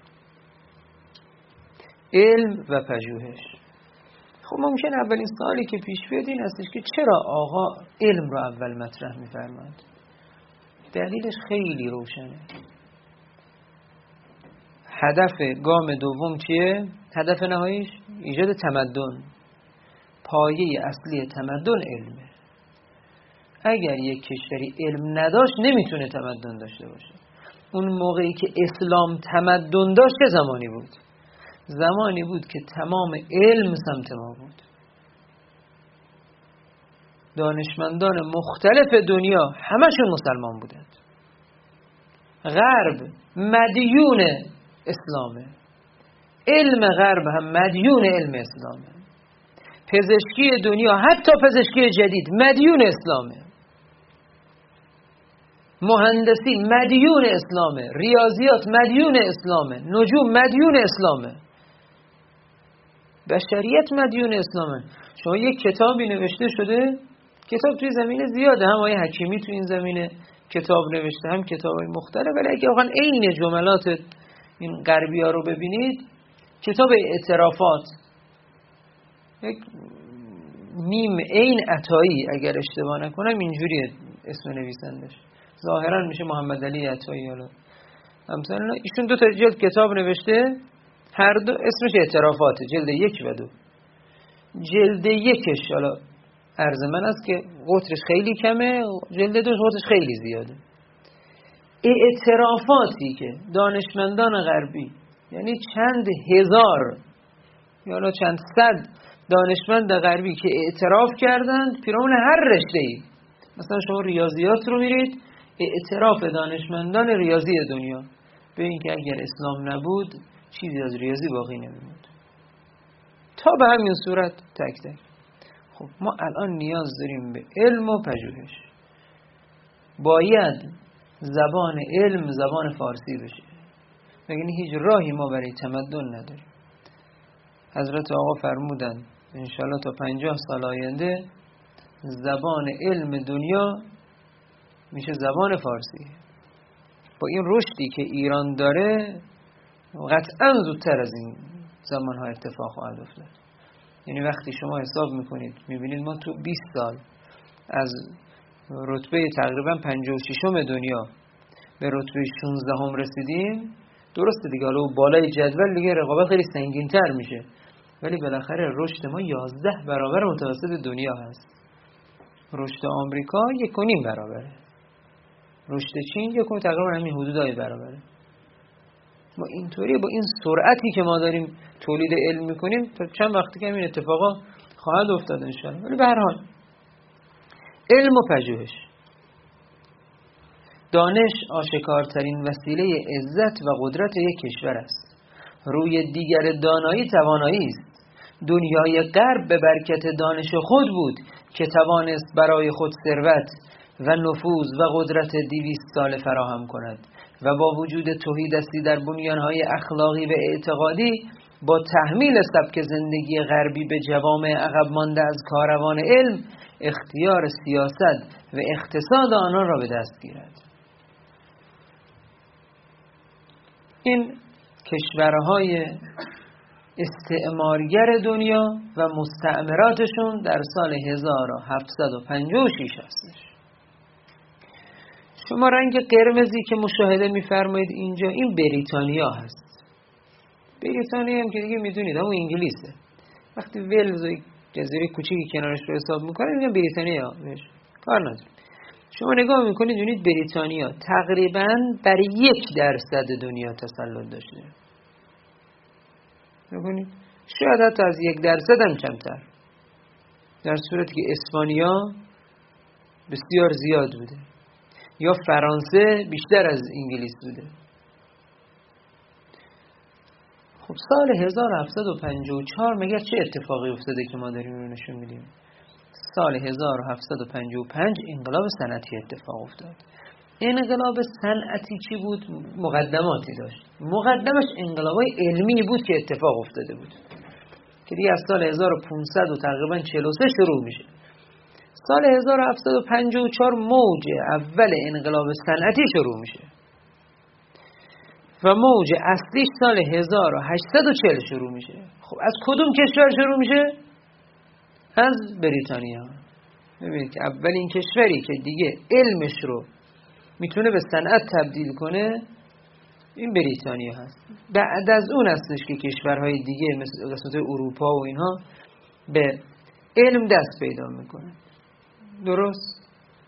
علم و پژوهش. خب ممکن اولین سوالی که پیش بیاد این هستش که چرا آقا علم رو اول مطرح می‌فرماند؟ دلیلش خیلی روشنه. هدف گام دوم چیه؟ هدف نهاییش ایجاد تمدن. پایه اصلی تمدن علمه. اگر یک کشوری علم نداشت نمیتونه تمدن داشته باشه. اون موقعی که اسلام تمدن داشت چه زمانی بود؟ زمانی بود که تمام علم سمت ما بود. دانشمندان مختلف دنیا همشون مسلمان بودند. غرب مدیون اسلامه، علم غرب هم مدیون علم اسلامه. پزشکی دنیا حتی پزشکی جدید مدیون اسلامه. مهندسی مدیون اسلامه، ریاضیات مدیون اسلامه، نجوم مدیون اسلامه، بشریت مدیون اسلامه. شما یک کتابی نوشته شده، کتاب توی زمینه زیاده، هم آیه حکیمی توی این زمینه کتاب نوشته، هم کتابای مختلف، ولی اگه واقعا عین جملات این غربی ها رو ببینید، کتاب اعترافات یک میم عین عطایی اگر اشتباه نکنم اینجوریه اسم نویسندش، ظاهرا میشه محمد علی عطایی. حالا مثلا ایشون دو تا جلد کتاب نوشته، هر دو اسمش اعترافاته، جلد یک و دو. جلد یکش حالا عرض من است که قطرش خیلی کمه، جلد دوش قطرش خیلی زیاده. اعترافاتی که دانشمندان غربی، یعنی چند هزار یا چند صد دانشمند غربی که اعتراف کردند پیرامون هر رشته‌ای، مثلا شما ریاضیات رو میرید، اعتراف دانشمندان ریاضی دنیا به این که اگر اسلام نبود چیزی از ریاضی باقی نمیموند، تا به همین صورت تک تک. خب ما الان نیاز داریم به علم و پژوهش. باید زبان علم زبان فارسی بشه، یعنی هیچ راهی ما برای تمدن نداریم. حضرت آقا فرمودن انشالله تا پنجاه سال آینده زبان علم دنیا میشه زبان فارسی. با این رشدی که ایران داره قطعا زودتر از این زمانها اتفاق خواهد افتاد. یعنی وقتی شما حساب میکنید میبینید ما تو بیست سال از رتبه تقریبا پنجاه و شش دنیا به رتبه شانزده هم رسیدیم. درسته دیگه، حالا بالای جدول دیگه رقابت خیلی سنگین‌تر میشه، ولی بالاخره رشد ما یازده برابر متوسط دنیا هست. رشد آمریکا یک و نیم برابره، رشد چین یک و تقریبا همین حدودای برابره. ما اینطوری با این سرعتی که ما داریم تولید علم میکنیم تا چند وقتی که همین اتفاقا خواهد افتاد انشاءالله. ولی به هر حال علم و پژوهش، دانش آشکارترین وسیله عزت و قدرت یک کشور است. روی دیگر دانایی توانایی است. دنیای غرب به برکت دانش خود بود که توانست برای خود ثروت و نفوذ و قدرت دویست ساله فراهم کند و با وجود تهیدستی در بنیانهای اخلاقی و اعتقادی با تحمیل سبک زندگی غربی به جوامع عقب مانده از کاروان علم اختیار سیاست و اقتصاد آنان را به دست گیرد. این کشورهای استعمارگر دنیا و مستعمراتشون در سال هزار و هفتصد و پنجاه و شش هستش. شما رنگ قرمزی که مشاهده می‌فرمایید اینجا، این بریتانیا هست. بریتانیا هم که دیگه میدونید همون انگلیسه. وقتی ولز و جزیره کوچیکی کنارش رو حساب میکنه میگن بریتانیا بهش کار نداره. شما نگاه میکنید ببینید بریتانیا تقریباً بر یک درصد دنیا تسلط داشته. ببینید شاید حتی از یک درصد هم کمتر، در صورتی که اسپانیا بسیار زیاد بوده یا فرانسه بیشتر از انگلیس بوده. خب سال هزار و هفتصد و پنجاه و چهار مگر چه اتفاقی افتاده که ما داریم رو نشون میدیم؟ سال هزار و هفتصد و پنجاه و پنج انقلاب صنعتی اتفاق افتاد. انقلاب صنعتی چی بود؟ مقدماتی داشت. مقدمش انقلابای علمی بود که اتفاق افتاده بود که دیگه از سال هزار و پانصد و تقریبا چهل و سه شروع میشه. سال هزار و هفتصد و پنجاه و چهار موج اول انقلاب صنعتی شروع میشه و موج اصلیش سال هزار و هشتصد و چهل شروع میشه. خب از کدوم کشور شروع میشه؟ از بریتانیا. ببینید که اولین کشوری که دیگه علمش رو میتونه به صنعت تبدیل کنه این بریتانیا هست. بعد از اون هستش که کشورهای دیگه مثل قسمت اروپا و اینها به علم دست پیدا میکنه. درست؟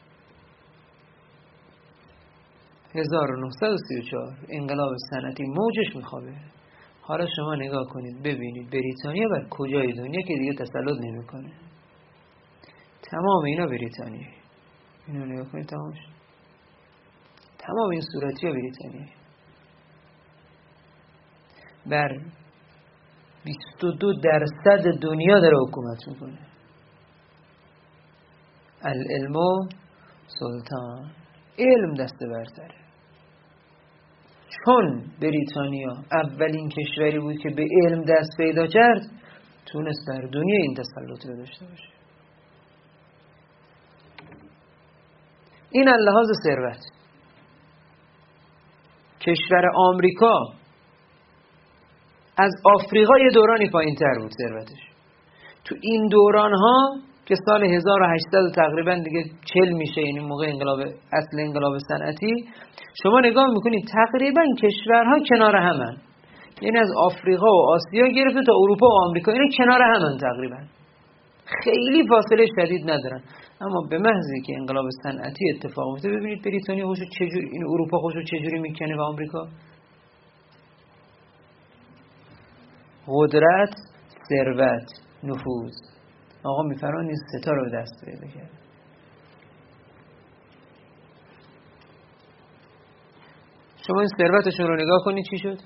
هزار و نهصد و سی و چهار انقلاب صنعتی موجش میخوابه. حالا شما نگاه کنید ببینید بریتانیا بر کجای دنیا که دیگه تسلط نمیکنه. تمام اینا بریتانیه. اینو نگاه کنید تمامش. تمام این صورتی ها بریتانیه. بر بیست و دو درصد دنیا داره حکومت میکنه. العلم سلطان، علم دست برتره. چون بریتانیا اولین کشوری بود که به علم دست پیدا کرد تونست بر دنیا این تسلط رو داشته باشه. این از لحاظ ثروت. کشور آمریکا از آفریقا یه دورانی پایین تر بود ثروتش. تو این دوران ها که سال هزار و هشتصد تقریبا دیگه چل میشه، یعنی موقع انقلاب اصل انقلاب صنعتی، شما نگاه میکنید تقریبا کشورها کنار همن، یعنی از آفریقا و آسیا گرفته تا اروپا و آمریکا اینا کنار همن تقریبا، خیلی فاصله شدید ندارن. اما به محضی که انقلاب صنعتی اتفاق افتاد ببینید بریتانیا خوشو چجوری، این اروپا خوشو چجوری میکنه و آمریکا. قدرت، ثروت، نفوذ. آقا میفرمان این ستا رو به دست پیدا کرد. شما این ثروتشون رو نگاه کنید چی شد؟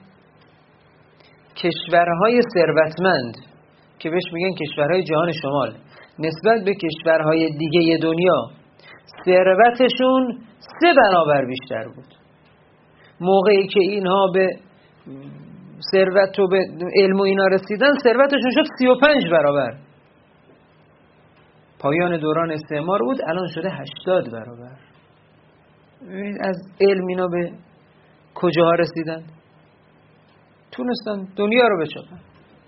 کشورهای ثروتمند که بهش میگن کشورهای جهان شمال نسبت به کشورهای دیگه دنیا ثروتشون سه برابر بیشتر بود. موقعی که اینها به ثروت و به علم و اینا رسیدن ثروتشون شد سی و پنج برابر. پایان دوران استعمار بود، الان شده هشتاد برابر. از علم اینا به کجاها رسیدن؟ تونستن دنیا رو بچپن.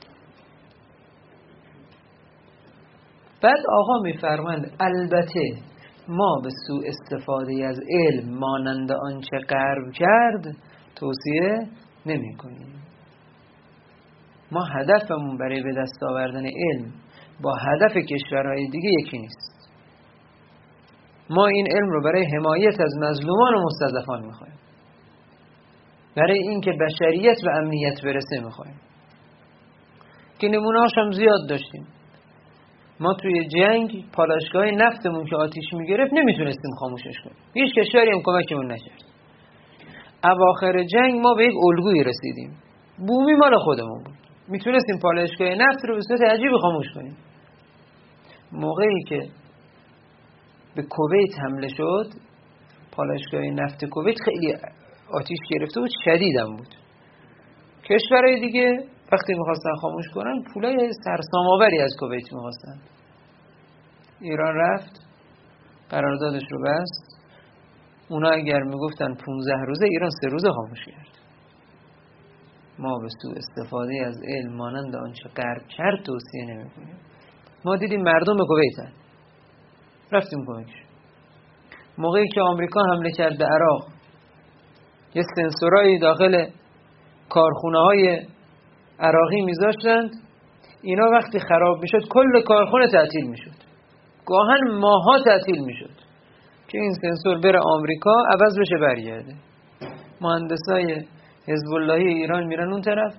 بعد آقا میفرمند البته ما به سوء استفاده از علم مانند آنچه غرب کرد توصیه نمی کنیم. ما هدفمون برای به دست آوردن علم با هدف کشورهای دیگه یکی نیست. ما این علم رو برای حمایت از مظلومان و مستضعفان میخوایم، برای اینکه بشریت به امنیت برسه میخوایم، که نمونه‌هاش هم زیاد داشتیم. ما توی جنگ پالایشگاه نفتمون که آتیش میگرفت نمیتونستیم خاموشش کنیم، هیچ کشوری هم کمکمون نکرد. اواخر جنگ ما به یک الگویی رسیدیم، بومی مال خودمون بود، میتونستیم پالایشگاه نفت رو به صورت عجیبی خاموش کنیم. موقعی که به کویت حمله شد، پالایشگاه نفت کویت خیلی آتیش گرفته بود، شدیدم بود. کشورهای دیگه وقتی میخواستن خاموش کنن پولای سرسام‌آوری از کویت میخواستن. ایران رفت قراردادش رو بست، اونا اگر میگفتن پونزده روزه، ایران سه روزه خاموش کرد. ما به سوء استفاده از علم مانند آنچه غرب کرد توصیه نمی‌کنیم. ما دیدیم مردم کویتن، رفتیم کمکش. موقعی که آمریکا حمله کرد به عراق، یه سنسورایی داخل کارخونه‌های عراقی میذاشتند، اینا وقتی خراب میشد کل کارخونه تعطیل میشد، گاهن ماها تعطیل میشد که این سنسور بره آمریکا عوض بشه برگرده. مهندسای حزب اللهی ایران میرن اون طرف،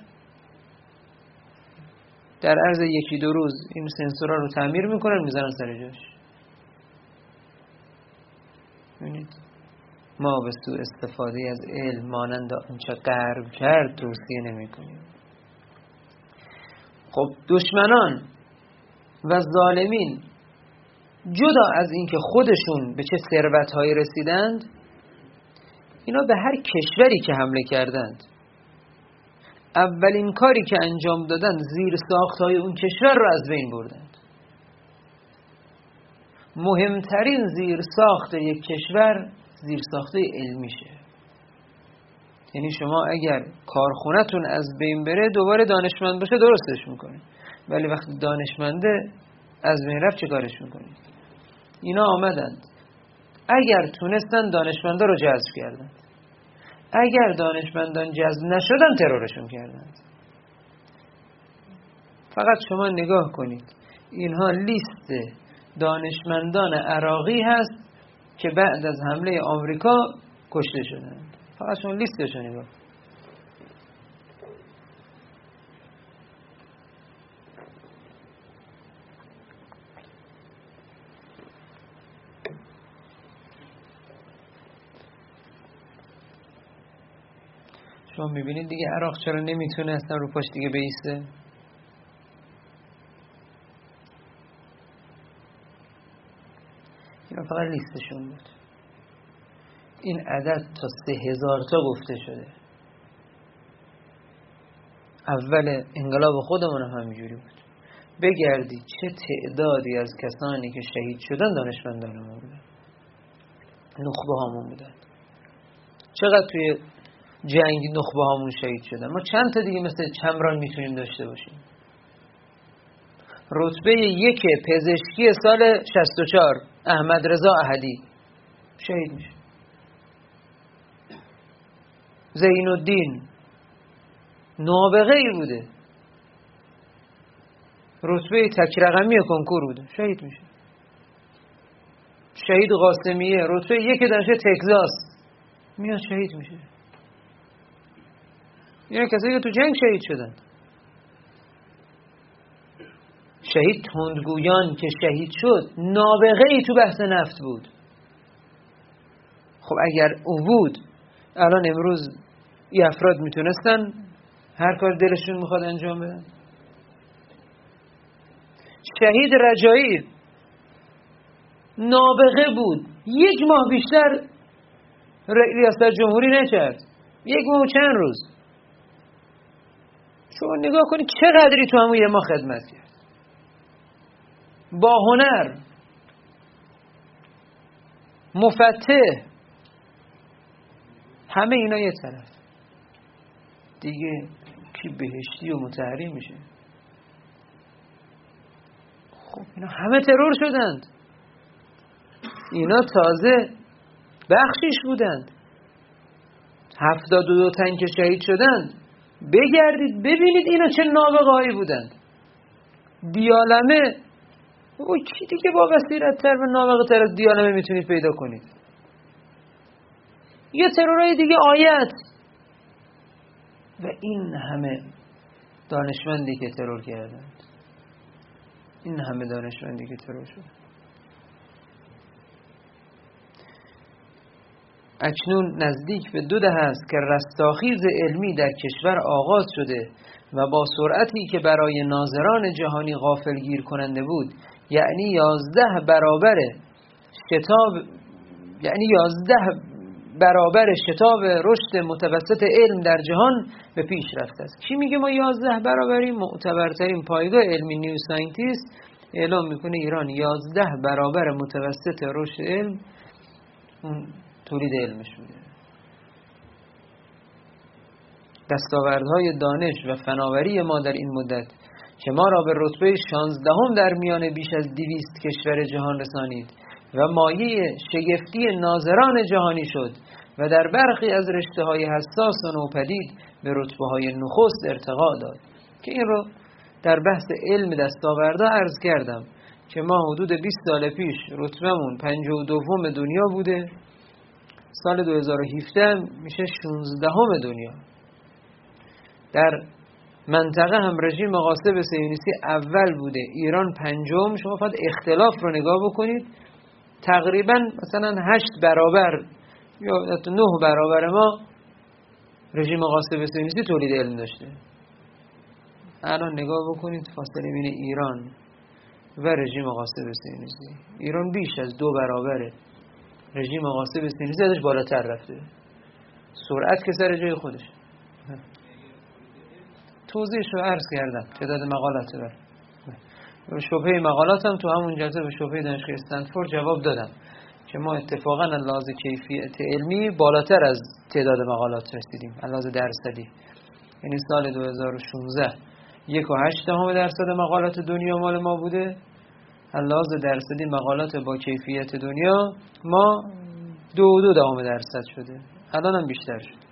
در عرض یکی دو روز این سنسورها رو تعمیر میکنن، میذارن سر جاش. ببینید ما به سوء استفاده از علم مانند آنچه غرب کرد توصیه نمی‌کنیم. خب دشمنان و ظالمین جدا از اینکه خودشون به چه ثروت‌هایی رسیدند، اینا به هر کشوری که حمله کردند اولین کاری که انجام دادن زیر ساخت‌های اون کشور رو از بین بردند. مهمترین زیر ساخت یک کشور زیر ساخته علمیشه. یعنی شما اگر کارخونه‌تون از بین بره، دوباره دانشمند باشه درستش میکنه، ولی وقتی دانشمنده از بین رفت چه کارش میکنید؟ اینا آمدند اگر تونستن دانشمندا رو جذب کردند، اگر دانشمندان جذب نشدن ترورشون کردند. فقط شما نگاه کنید، اینها لیست دانشمندان عراقی هست که بعد از حمله آمریکا کشته شدند. فقط شما لیستش رو نگاه. شما میبینید دیگه عراق چرا نمیتونه اصلا رو پاش دیگه بیسته؟ اینا فقط لیستشون بود. این عدد تا سه هزار تا گفته شده. اول انقلاب خودمون هم همینجوری بود. بگردید چه تعدادی از کسانی که شهید شدن دانشمندان ما بودن، نخبه هامون بودن. چقدر توی جنگ نخبه هامون شهید شدن. ما چند تا دیگه مثل چمران میتونیم داشته باشیم. رتبه یک پزشکی سال شصت و چهار احمد رضا احدی شهید میشه. زین الدین نابغه ای بوده، رتبه تک رقمی کنکور بوده، شهید میشه. شهید قاسمیه رتبه یک دانشگاه تگزاس میاد شهید میشه. اینا کسایی که تو جنگ شهید شدن. شهید تندگویان که شهید شد نابغه ای تو بحث نفت بود. خب اگر او بود الان امروز این افراد میتونستن هر کار دلشون میخواد انجام بدن. شهید رجایی نابغه بود، یک ماه بیشتر ریاست جمهوری نکرد، یک ماه و چند روز. شما نگاه کنید چقدری تو همون یه ماه خدمت کرد، با هنر، مفتح، همه اینا یه طرف دیگه کی بهشتی و مطهری میشه؟ خب اینا همه ترور شدند. اینا تازه بخشیش بودند. هفتاد و دو تن که شهید شدند بگردید ببینید اینا چه نابغه‌ای بودند. دیالمه، او کی دیگه با بصیرت تر و نابغه تر از دیالمه میتونید پیدا کنید؟ یه ترورای دیگه آیت و این همه دانشمندی که ترور کردند، این همه دانشمندی که ترور شد. اکنون نزدیک به دو دهه است که رستاخیز علمی در کشور آغاز شده و با سرعتی که برای ناظران جهانی غافلگیر کننده بود، یعنی یازده برابر شتاب یعنی یازده برابر شتاب رشد متوسط علم در جهان به پیش رفته است. کی میگه ما یازده برابریم؟ معتبرترین پایگاه علمی نیو ساینتیست اعلام میکنه ایران یازده برابر متوسط رشد علم اون تولید علمش بوده. دستاوردهای دانش و فناوری ما در این مدت که ما را به رتبه شانزدهم در میان بیش از دویست کشور جهان رسانید و مایه شگفتی ناظران جهانی شد و در برخی از رشته‌های حساس و نوپدید به رتبه‌های نخست ارتقا داد که این رو در بحث علم دستاوردها عرض کردم که ما حدود بیست سال پیش رتبه‌مون پنجاه و دوم دنیا بوده، سال دو هزار و هفده میشه شانزدهم دنیا. در منطقه هم رژیم غاصب صهیونیستی اول بوده، ایران پنجم. شما فقط اختلاف رو نگاه بکنید، تقریبا مثلا هشت برابر یا نه برابر ما رژیم غاصب صهیونیستی تولید علم داشته. الان نگاه بکنید فاصله بین ایران و رژیم غاصب صهیونیستی، ایران بیش از دو برابره رژیم غاصب صهیونیستی ازش بالاتر رفته. سرعت که سر جای خودش. توضیحش رو عرض کردم، تعداد مقالات بر شبهه مقالاتم تو همون جلسه به شبهه دانشگاه استنفورد جواب دادم که ما اتفاقا لحاظ کیفیت علمی بالاتر از تعداد مقالات رسیدیم، لحاظ درصدی. یعنی سال دو هزار و شانزده یک و هشت دهم درصد مقالات دنیا مال ما بوده، لحاظ درصدی مقالات با کیفیت دنیا ما دو و دو دهم درصد شده، الان هم بیشتر شد.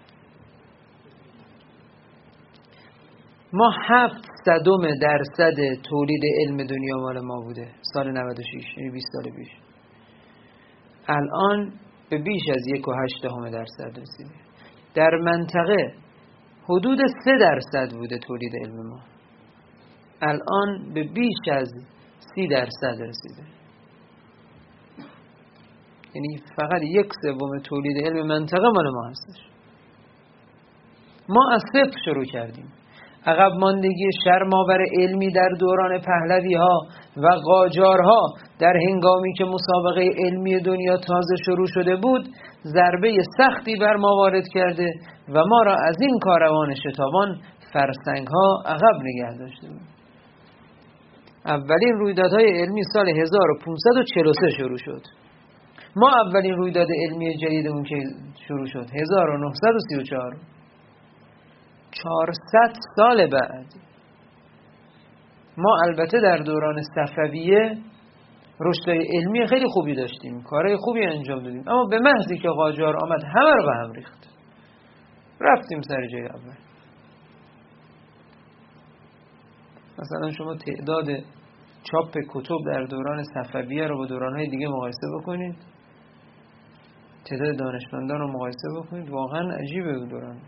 ما هفت صدم درصد تولید علم دنیا مال ما بوده سال نود و شش، یعنی بیست سال پیش. الان به بیش از یک و هشت دهم درصد رسیده. در منطقه حدود سه درصد بوده تولید علم ما، الان به بیش از سی درصد رسیده. یعنی فقط یک سوم تولید علم منطقه مال ما هستش. ما از صفر شروع کردیم. عقب ماندگی شرم‌آور علمی در دوران پهلوی ها و قاجارها در هنگامی که مسابقه علمی دنیا تازه شروع شده بود ضربه سختی بر ما وارد کرده و ما را از این کاروان شتابان فرسنگ ها عقب نگه داشته بود. اولین رویدادهای علمی سال هزار و پانصد و چهل و سه شروع شد. ما اولین رویداد علمی جدیدمون که شروع شد هزار و نهصد و سی و چهار، چهارصد سال بعد. ما البته در دوران صفویه رشدهای علمی خیلی خوبی داشتیم، کارهای خوبی انجام دادیم، اما به محضی که قاجار آمد همه رو به هم ریخت، رفتیم سر جای اول. مثلا شما تعداد چاپ کتب در دوران صفویه رو با دورانهای دیگه مقایسه بکنید، تعداد دانشمندان رو مقایسه بکنید، واقعا عجیبه اون دوران.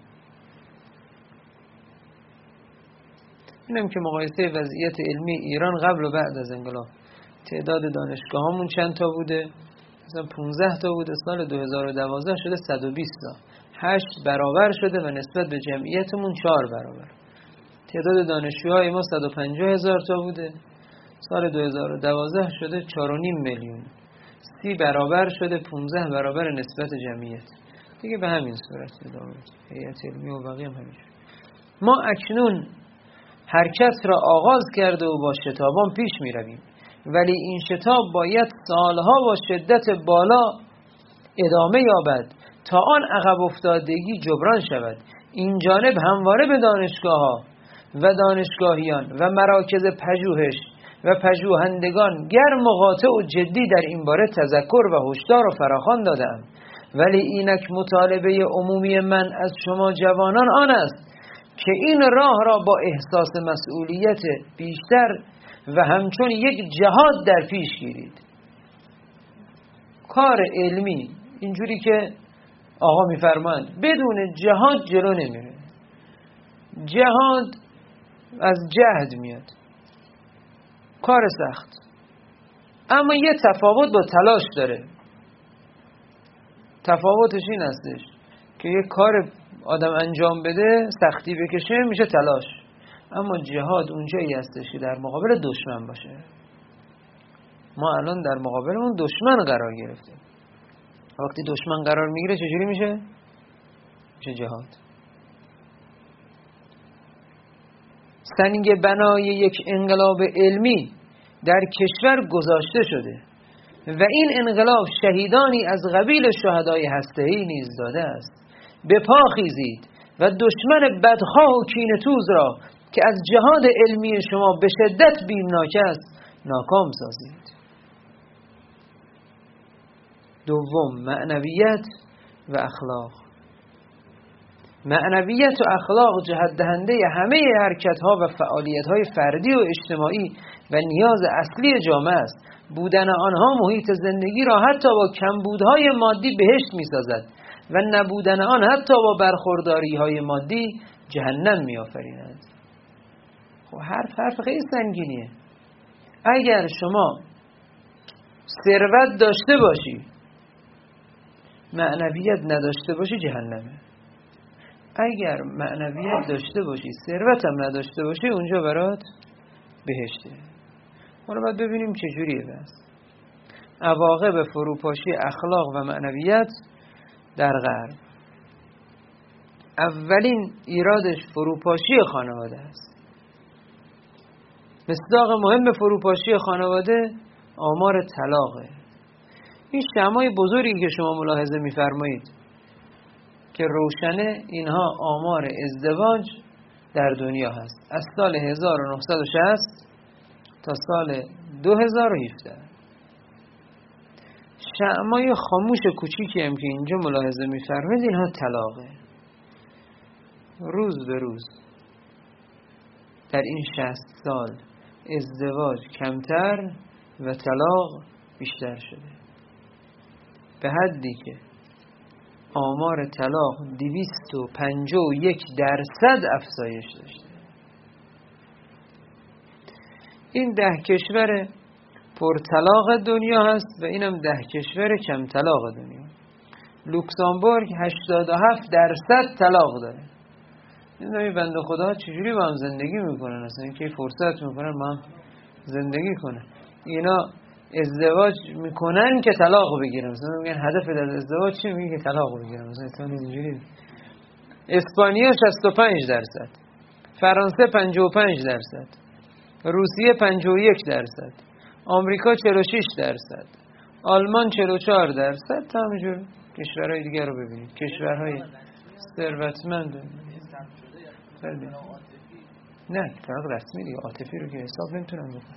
اینم که مقایسه وضعیت علمی ایران قبل و بعد از انقلاب، تعداد دانشگاه هامون چند تا بوده؟ مثلا پانزده تا بوده، سال دو هزار و دوازده شده صد و بیست تا، هشت برابر شده و نسبت به جمعیتمون چهار برابر. تعداد دانشجوهای ما صد و پنجاه هزار تا بوده، سال دو هزار و دوازده شده چهار و نیم میلیون، سی برابر شده، پانزده برابر نسبت جمعیت. دیگه به همین صورت ادامه هیئت علمی و بقیه هم همینجور. ما اکنون حرکت را آغاز کرده و با شتابان پیش می رویم، ولی این شتاب باید سالها با شدت بالا ادامه یابد تا آن عقب افتادگی جبران شود. این جانب همواره به دانشگاه ها و دانشگاهیان و مراکز پژوهش و پژوهندگان گرم و قاطع و جدی در این باره تذکر و هشدار و فراخوان دادم، ولی اینک مطالبه عمومی من از شما جوانان آن است که این راه را با احساس مسئولیت بیشتر و همچون یک جهاد در پیش گیرید. کار علمی اینجوری که آقا میفرمایند بدون جهاد جلو نمیره. جهاد از جهد میاد، کار سخت، اما یه تفاوت با تلاش داره. تفاوتش این هستش که یه کار آدم انجام بده سختی بکشه میشه تلاش، اما جهاد اونجایی هستش که در مقابل دشمن باشه. ما الان در مقابل اون دشمن قرار گرفتیم. وقتی دشمن قرار میگیره چجوری میشه؟ میشه جهاد. سنگ بنای یک انقلاب علمی در کشور گذاشته شده و این انقلاب شهیدانی از قبیل شهدای هسته‌ای نیز داده است. به پا خیزید و دشمن بدخواه و کینه‌توز را که از جهاد علمی شما به شدت بیمناک است ناکام سازید. دوم، معنویت و اخلاق. معنویت و اخلاق جهت دهنده همه حرکت‌ها و فعالیت‌های فردی و اجتماعی و نیاز اصلی جامعه است. بودن آنها محیط زندگی را حتی با کمبودهای مادی بهشت می‌سازد و نبودن آن حتی با برخورداری‌های مادی جهنم می‌آفریند. خب حرف حرف خیلی سنگینیه. اگر شما ثروت داشته باشی معنویت نداشته باشی جهنمه. اگر معنویت داشته باشی ثروت هم نداشته باشی اونجا برات بهشته. حالا باید ببینیم چجوریه. بس عواقب فروپاشی اخلاق و معنویت در غرب. اولین ایرادش فروپاشی خانواده است. مصداق مهم فروپاشی خانواده آمار طلاقه. این شمای بزرگی که شما ملاحظه می‌فرمایید که روشنه، اینها آمار ازدواج در دنیا هست از سال هزار و نهصد و شصت تا سال دو هزار و هفده. شمای خاموش کوچیکی هم که اینجا ملاحظه می‌فرمایید اینها طلاقه. روز به روز در این شصت سال ازدواج کمتر و طلاق بیشتر شده، به حدی که آمار طلاق دویست و پنجاه و یک درصد افزایش داشته. این ده کشور پرطلاق دنیا هست و اینم ده کشور کم طلاق دنیا. لوکزامبورگ هشتاد و هفت درصد طلاق داره. این بنده خدا چجوری با هم زندگی میکنن؟ اصلا اینکه فرصت میکنن ما هم زندگی کنن. اینا ازدواج میکنن که طلاق بگیرن. مثلا میگن هدف از ازدواج چیه؟ میگه که طلاق بگیرن. مثلا اینجوری. اسپانیا شصت و پنج درصد، فرانسه پنجاه و پنج درصد، روسیه پنجاه و یک درصد، آمریکا چهل و شش درصد، آلمان چهل و چهار درصد. تا همینجور کشورهای دیگه رو ببینید، کشورهای ثروتمند. نه طلاق رسمی دیگه، عاطفی رو که حساب نمیتونم بکنم.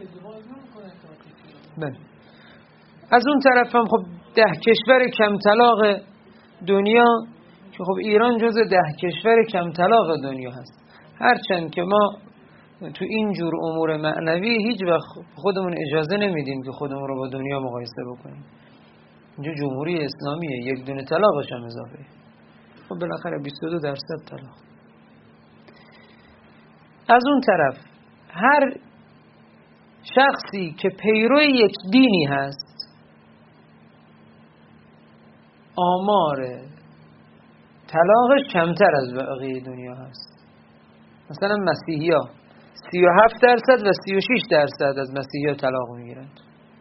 بله. از اون طرف هم خب ده کشور کم طلاق دنیا که خب ایران جز ده کشور کم طلاق دنیا هست. هرچند که ما تو این جور امور معنوی هیچ وقت خودمون اجازه نمیدیم که خودمون رو با دنیا مقایسه بکنیم. اینجا جمهوری اسلامیه، یک دونه طلاقش هم اضافه. خب بالاخره بیست و دو درصد طلاق. از اون طرف هر شخصی که پیرو یک دینی هست آمار طلاقش کمتر از بقیه دنیا هست. مثلا مسیحی ها سی و هفت درصد و سی و شش درصد از مسیحی ها طلاق میگیرند.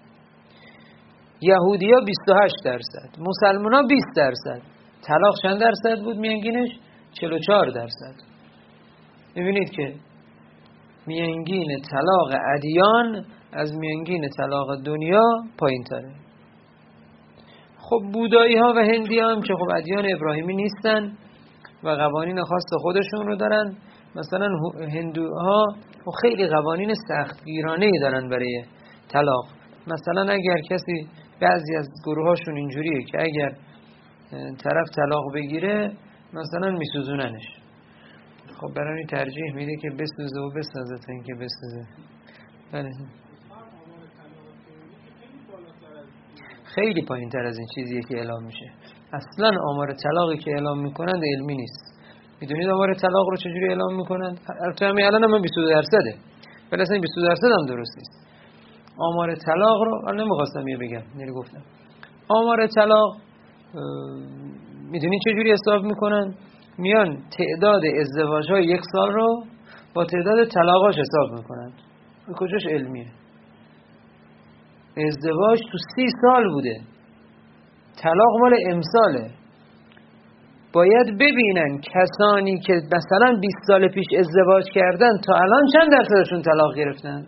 یهودی ها بیست و هشت درصد، مسلمان ها بیست درصد. طلاق چند درصد بود میانگینش؟ چهل و چهار درصد. میبینید که میانگین طلاق ادیان از میانگین طلاق دنیا پایین تره. خب بودایی ها و هندی ها هم که خب ادیان ابراهیمی نیستن و قوانین خاص خودشون رو دارن. مثلا هندوها خیلی قوانین سختگیرانه‌ای دارن برای طلاق. مثلا اگر کسی، بعضی از گروه هاشون اینجوریه که اگر طرف طلاق بگیره مثلا میسوزوننش. خب برای این ترجیح میده که بسوزه و بسازه تا اینکه بسوزه. بله خیلی پایین تر از این چیزیه که اعلام میشه. اصلا آمار طلاقی که اعلام میکنند علمی نیست. میدونید آمار طلاق رو چجوری اعلام میکنند؟ البته همین الان هم بیست و دو درصده، ولی اصلا بیست و دو درصد هم درست نیست. آمار طلاق رو الان نمیخواستم یه بگم، یعنی گفتم آمار طلاق میدونید چجوری حساب میکنن؟ میان تعداد ازدواج‌های یک سال رو با تعداد طلاقاش حساب میکنن. این کجاش علمیه؟ ازدواج تو سی سال بوده، طلاق مال امساله. باید ببینن کسانی که مثلا بیست سال پیش ازدواج کردن تا الان چند درصدشون طلاق گرفتند.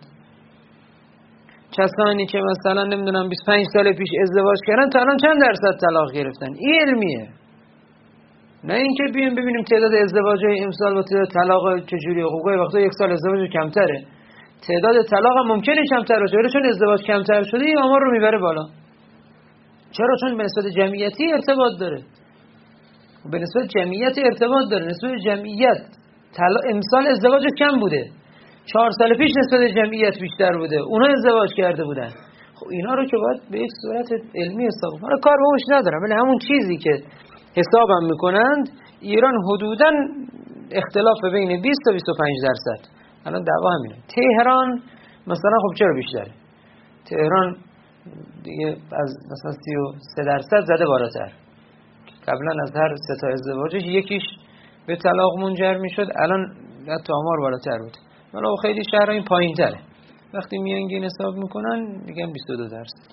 کسانی که مثلا نمیدونم بیست و پنج سال پیش ازدواج کردن تا الان چند درصد طلاق گرفتن. این علمیه، نه اینکه بیایم ببینیم تعداد ازدواج‌های امسال با تعداد طلاق چجوریه. حقوق وقتا یک سال ازدواج کمتره، تعداد طلاق هم ممکنه کمتر باشه، ولی چون ازدواج کمتر شده این آمار رو میبره بالا. چرا؟ چون به نسبت جمعیتی ارتباط داره. به نسبت جمعیت ارتباط داره. نسبت جمعیت امسال ازدواج کم بوده، چهار سال پیش نسبت جمعیت بیشتر بوده، اونا ازدواج کرده بودن. خب اینا رو که باید به یک صورت علمی حساب کنن. من کار باهاش ندارم، ولی همون چیزی که حسابم میکنند ایران حدوداً اختلاف بین بیست تا بیست و پنج درصد. الان دعوا همینه. تهران مثلا خب چرا بیشتره؟ تهران دیگه از مثلا سی و سه درصد زده بالاتر. قبلا از هر سه تا ازدواجش یکیش به طلاق منجر میشد، الان حتی آمار بالاتر بود. ولی خیلی شهرها این پایین تره. وقتی میانگین حساب میکنن میگن بیست و دو درصد.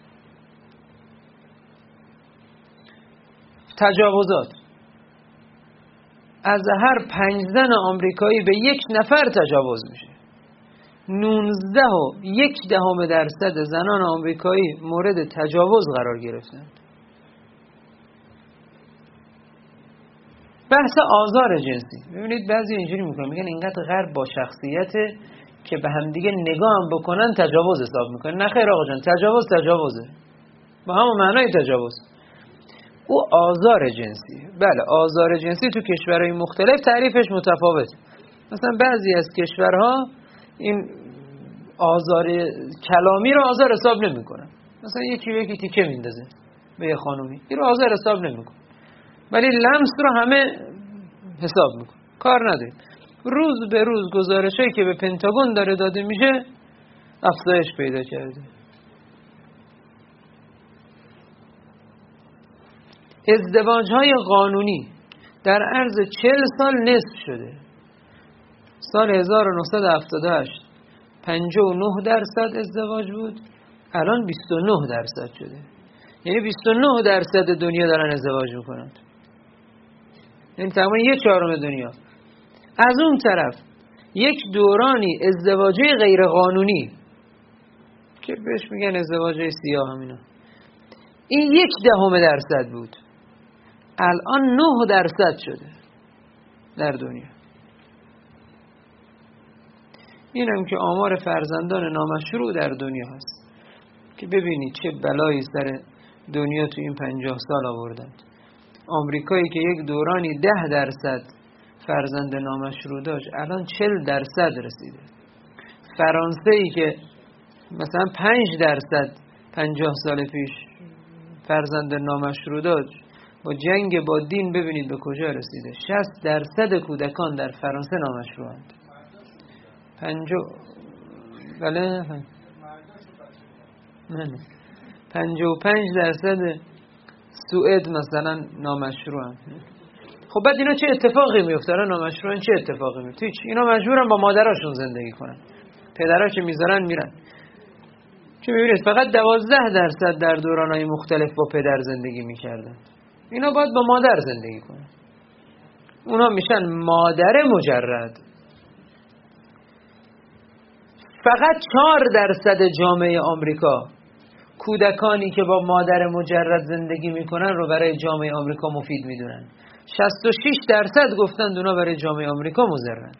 تجاوزات از هر پنج زن آمریکایی به یک نفر تجاوز میشه. نوزده و یک دهم درصد زنان آمریکایی مورد تجاوز قرار گرفتند. بحث آزار جنسی، ببینید بعضی اینجوری میکنن، میگن اینقدر غرب با شخصیته که به هم دیگه نگاه هم بکنن تجاوز حساب میکنن. نه خیر آقا جان، تجاوز تجاوزه، با همون معنای تجاوز. او آزار جنسی، بله آزار جنسی تو کشورهای مختلف تعریفش متفاوته. مثلا بعضی از کشورها این آزار کلامی رو آزار حساب نمیکنن. مثلا یکی یکی تیکه میندازه به یه خانومی، این رو آزار حساب نمیکنه، ولی لمس رو همه حساب میکنه. کار نداریم. روز به روز گزارشایی که به پنتاگون داره داده میشه افزایش پیدا کرده. ازدواج‌های قانونی در عرض چهل سال نصف شده. سال هزار و نهصد و هفتاد و هشت پنجاه و نه درصد ازدواج بود، الان بیست و نه درصد شده. یعنی بیست و نه درصد دنیا دارن ازدواج میکنند، یعنی تقریبا یک چهارم دنیا. از اون طرف یک دورانی ازدواجی غیر قانونی که بهش میگن ازدواجی سیاه همینا، این یک دهم درصد بود، الان نه درصد شده در دنیا. اینم که آمار فرزندان نامشروع در دنیا هست که ببینید چه بلایی سر دنیا تو این پنجاه سال آوردند. آمریکایی که یک دورانی ده درصد فرزند نامشروع داشت الان چهل درصد رسیده. فرانسه‌ای که مثلا پنج درصد پنجاه سال پیش فرزند نامشروع داشت، با جنگ با دین ببینید به کجا رسیده. شصت درصد کودکان در فرانسه نامشروعند. پنجاه بله نه پنجاه و پنج درصد سوئد مثلا نامشروعند. خب بعد اینا چه اتفاقی میفته؟ نامشروعن چه اتفاقی میفته؟ هیچ. اینا مجبورن با مادراشون زندگی کنن، پدرها که میذارن میرن. چه میبینید فقط دوازده درصد در دورانهای مختلف با پدر زندگی میکردن. اینا باید با مادر زندگی کنن، اونا میشن مادر مجرد. فقط چهار درصد جامعه آمریکا کودکانی که با مادر مجرد زندگی میکنن رو برای جامعه آمریکا مفید میدونن. شصت و شش درصد گفتند اونا برای جامعه آمریکا مضرند.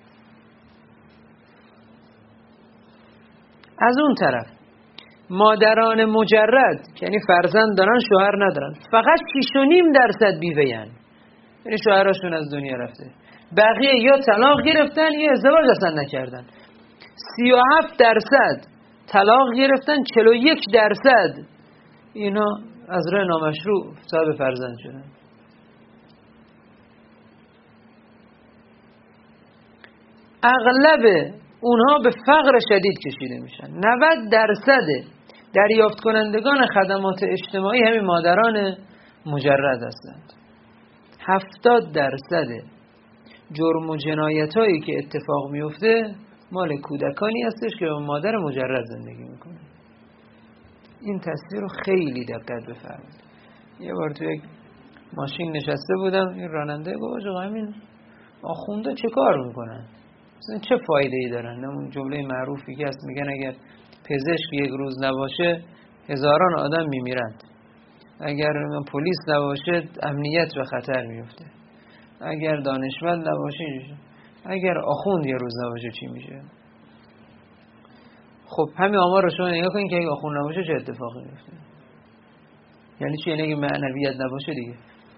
از اون طرف مادران مجرد که یعنی فرزند دارن شوهر ندارن، فقط شش و نیم درصد بیوه‌اند. یعنی شوهراشون از دنیا رفته، بقیه یا طلاق گرفتن یا ازدواج اصلا نکردن. سی و هفت درصد طلاق گرفتن، چهل و یک درصد اینا از راه نامشروع صاحب فرزند شدن. اغلب اونها به فقر شدید کشیده میشن. نود درصد دریافت کنندگان خدمات اجتماعی همین مادران مجرد هستند. هفتاد درصد جرم و جنایت هایی که اتفاق میفته مال کودکانی هستش که با مادر مجرد زندگی میکنه. این تصویر رو خیلی دقت بفرمایید. یه بار تو یک ماشین نشسته بودم، این راننده گفت آقا همین آخونده چه کار میکنن؟ مثلا چه فایده ای دارن؟ اون جمله معروفی که هست میگن اگر پزشک یک روز نباشه هزاران آدم میمیرند، اگر پلیس نباشه امنیت به خطر میفته، اگر دانشمند نباشه، اگر آخوند یه روز نباشه چی میشه؟ خب همین آمار رو شما نگاه کنید که اگه آخوند نباشه چه اتفاقی میفته. یعنی چی؟ یعنی اگه معنویت نباشه دیگه.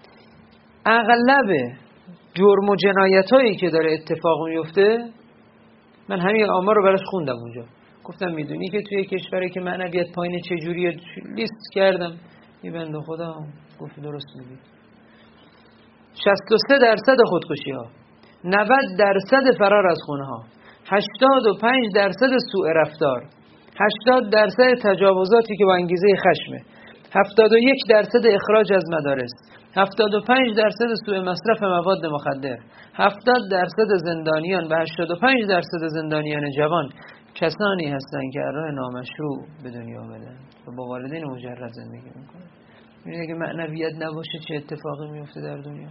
اغلب جرم و جنایت هایی که داره اتفاق میفته، من همین آمار رو براش خوندم اونجا، گفتم میدونی که توی کشوری که معنویت پایینه چجوریه؟ لیست کردم. یه بنده خدا گفت درست میگی. شصت و سه درصد خودکشی ها، نود درصد فرار از خونه ها، هشتاد و پنج درصد سوء رفتار، هشتاد درصد تجاوزاتی که با انگیزه خشمه، هفتاد و یک درصد اخراج از مدارس، هفتاد و پنج درصد سوء مصرف مواد مخدر، هفتاد درصد زندانیان و هشتاد و پنج درصد زندانیان جوان کسانی هستند که راه نامشروع به دنیا آمدن و با والدین مجرد زندگی میکنن. یعنی اگه معنویت نباشه چه اتفاقی میفته در دنیا؟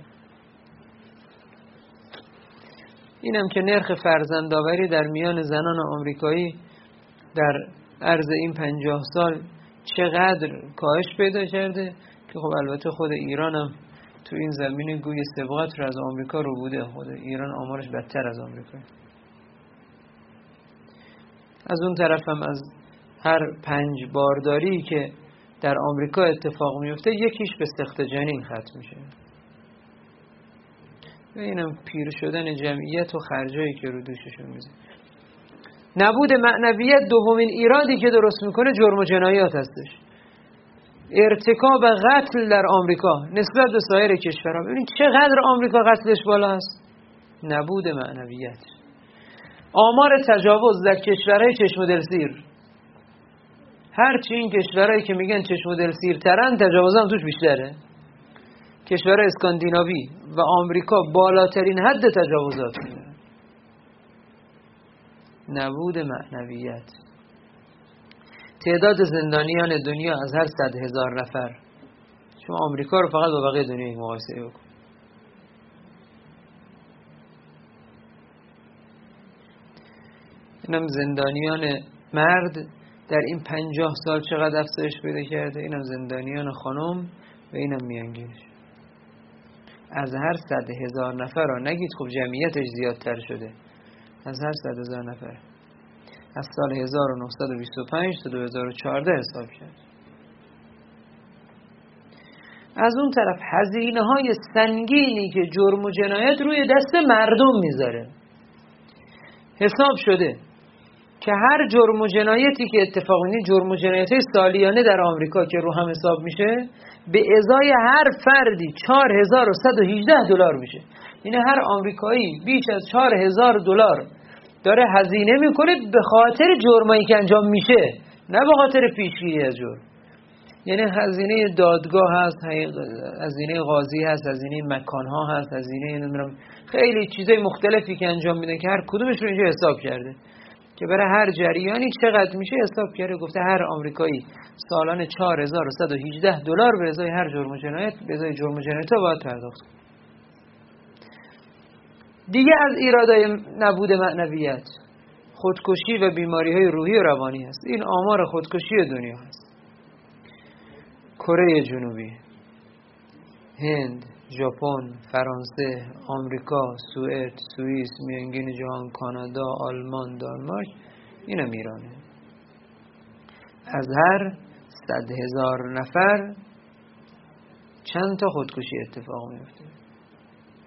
اینم که نرخ فرزندآوری در میان زنان آمریکایی در عرض این پنجاه سال چقدر کاهش پیدا کرده که خب البته خود ایران هم تو این زمینه گوی سبقت رو از آمریکا رو بوده. خود ایران آمارش بدتر از آمریکا. از اون طرف هم از هر پنج بارداری که در آمریکا اتفاق میفته یکیش به سقط جنین ختم میشه. و اینم پیر شدن جمعیت و خرجایی که رو دوششون میزه. نبود معنویت دومین ایرادی که درست میکنه جرم و جنایات هستش. ارتکاب قتل در آمریکا نسبت به سایر کشورها، ببینید چقدر آمریکا قتلش بالا است. نبود معنویت. آمار تجاوز در کشورهای چشم و دلسیر، هرچی این کشورهایی که میگن چشم و دلسیر ترن تجاوز هم توش بیشتره. کشورهای اسکاندیناوی و آمریکا بالاترین حد تجاوزات میدن. نبود معنویت. تعداد زندانیان دنیا از هر صد هزار نفر، شما آمریکا رو فقط با بقیه دنیا مقایسه بکن. اینم زندانیان مرد در این پنجاه سال چقدر افزایش پیدا کرده. اینم زندانیان خانم و اینم میانگینش. از هر صد هزار نفر را نگید خب جمعیتش زیادتر شده، از هر صد هزار نفر از سال هزار و نهصد و بیست و پنج تا دو هزار و چهارده حساب کرد. از اون طرف هزینه های سنگینی که جرم و جنایت روی دست مردم میذاره. حساب شده که هر جرم و جنایتی که اتفاق میفته، جرم و جنایت سالیانه در آمریکا که رو هم حساب میشه، به ازای هر فردی چهار هزار و صد و هجده دلار میشه. یعنی هر آمریکایی بیش از چهار هزار دلار داره هزینه میکنه به خاطر جرمایی که انجام میشه، نه به خاطر پیشگیری از جرم. یعنی هزینه دادگاه هست، هزینه قاضی هست، هزینه مکانها هست، هزینه نمیدونم خیلی چیزای مختلفی که انجام میدن که هر کدومش رو اینجا حساب کرده که برای هر جریانی چقدر میشه حساب کرده. گفته هر آمریکایی سالانه چهار هزار و صد و هجده دلار به ازای هر جرم و جنایت به ازای جرم و جنایت باید پرداخت. دیگه از ایرادای نبود معنویت خودکشی و بیماری های روحی و روانی هست. این آمار خودکشی دنیا هست. کره جنوبی، هند، ژاپن، فرانسه، آمریکا، سوئد، سوئیس، میانگین جهان، کانادا، آلمان، دانمارک، اینم ایرانه. از هر صد هزار نفر چند تا خودکشی اتفاق میفته.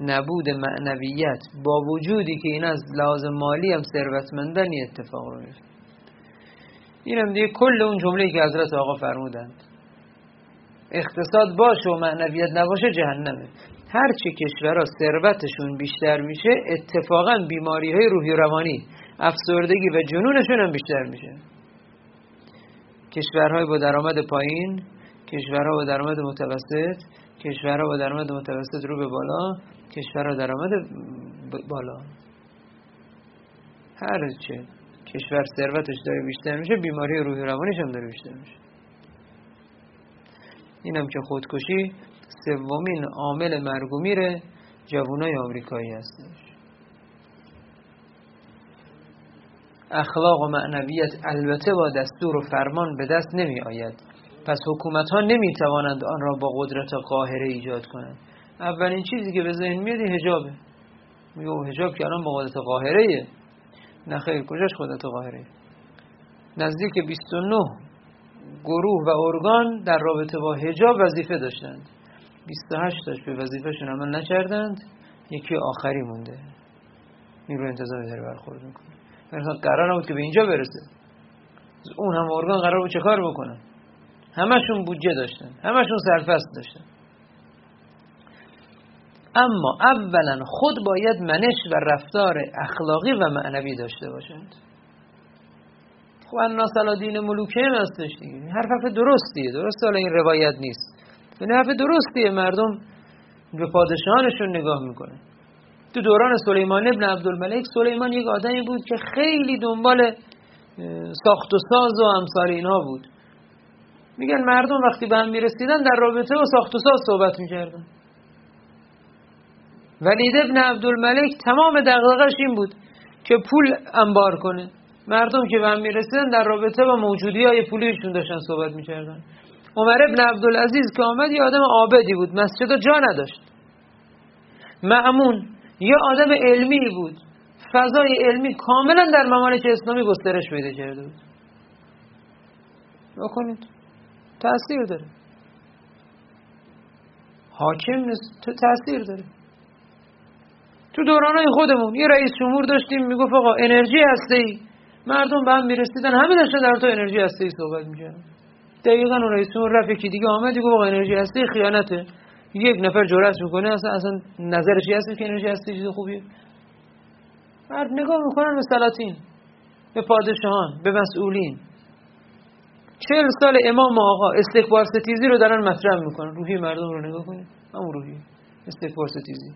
نبود معنویت با وجودی که این از لحاظ مالی هم ثروتمندن این اتفاق رو میفته. اینم دیگه کل اون جمله‌ای که حضرت آقا فرمودند اقتصاد باشه و معنویت نباشه جهنمه. هر چه کشورها ثروتشون بیشتر میشه اتفاقا بیماری‌های روحی و روانی، افسردگی و جنونشون هم بیشتر میشه. کشورهای با درآمد پایین، کشورها با درآمد متوسط، کشورها با درآمد متوسط رو به بالا، کشورها درآمد بالا، هر چه کشور ثروتش داره بیشتر میشه بیماری روحی و روانیش هم داره بیشتر میشه. اینم که خودکشی سومین عامل مرگ و میر جوانای آمریکایی هستش. اخلاق و معنویت البته با دستور و فرمان به دست نمی آید، پس حکومت ها نمی توانند آن را با قدرت قاهره ایجاد کنند. اولین چیزی که به ذهن میاد حجابه. میگه حجاب که الان با قدرت قاهره، نه خیر، کجاش قدرت قاهره؟ نزدیک بیست و نه گروه و ارگان در رابطه با حجاب وظیفه داشتند، بیست و هشت تاش به وظیفهشون عمل نکردند، یکی آخری مونده. این رو انتظار داره برخورد میکنه. مثلا قرار نبود که به اینجا برسه. اون هم ارگان قرار بود چه کار بکنن؟ همشون بودجه داشتن، همشون سرفست داشتن. اما اولا خود باید منش و رفتار اخلاقی و معنوی داشته باشند. خب الناس علی دین ملوکهم هستش دیگه. حرف حرف درستیه، درسته، حالا این روایت نیست. این حرف درستیه. مردم به پادشاهانشون نگاه میکنن. تو دوران سلیمان ابن عبدالملک، سلیمان یک آدمی بود که خیلی دنبال ساخت و ساز و امثال اینها بود. میگن مردم وقتی به هم میرسیدن در رابطه با ساخت و ساز صحبت میکردن. ولید ابن عبدالملک تمام دغدغه‌اش این بود که پول انبار کنه. مردم که به هم میرسیدن در رابطه با موجودی‌های پولیشون داشتن صحبت میکردن. عمر ابن عبدالعزیز که آمد یه آدم عابدی بود، مسجد جا نداشت. مأمون یه آدم علمی بود، فضای علمی کاملا در ممالک اسلامی گسترش پیدا کرده بود. بکنید تأثیر داره. حاکم نیست، تأثیر داره. تو دورانای خودمون یه رئیس جمهور داشتیم میگفت آقا انرژی هسته‌ای، مردم به هم میرسیدن همه داشتن در تو انرژی هسته‌ای صحبت میکردن. دقیقاً اون رئیس جمهور رفت یکی دیگه آمد گفت آقا انرژی هسته‌ای خیانته. یک نفر جرأت میکنه اصلا اصلا نظرش چی هست که انرژی هسته‌ای چیز خوبیه؟ مرد نگاه میکنن به سلاطین، به پادشاهان، به مسئولین. چهل سال امام آقا استکبار ستیزی رو دارن مطرح میکنن. روحی مردم رو نگاه کنید، همون روحی استکبار ستیزی.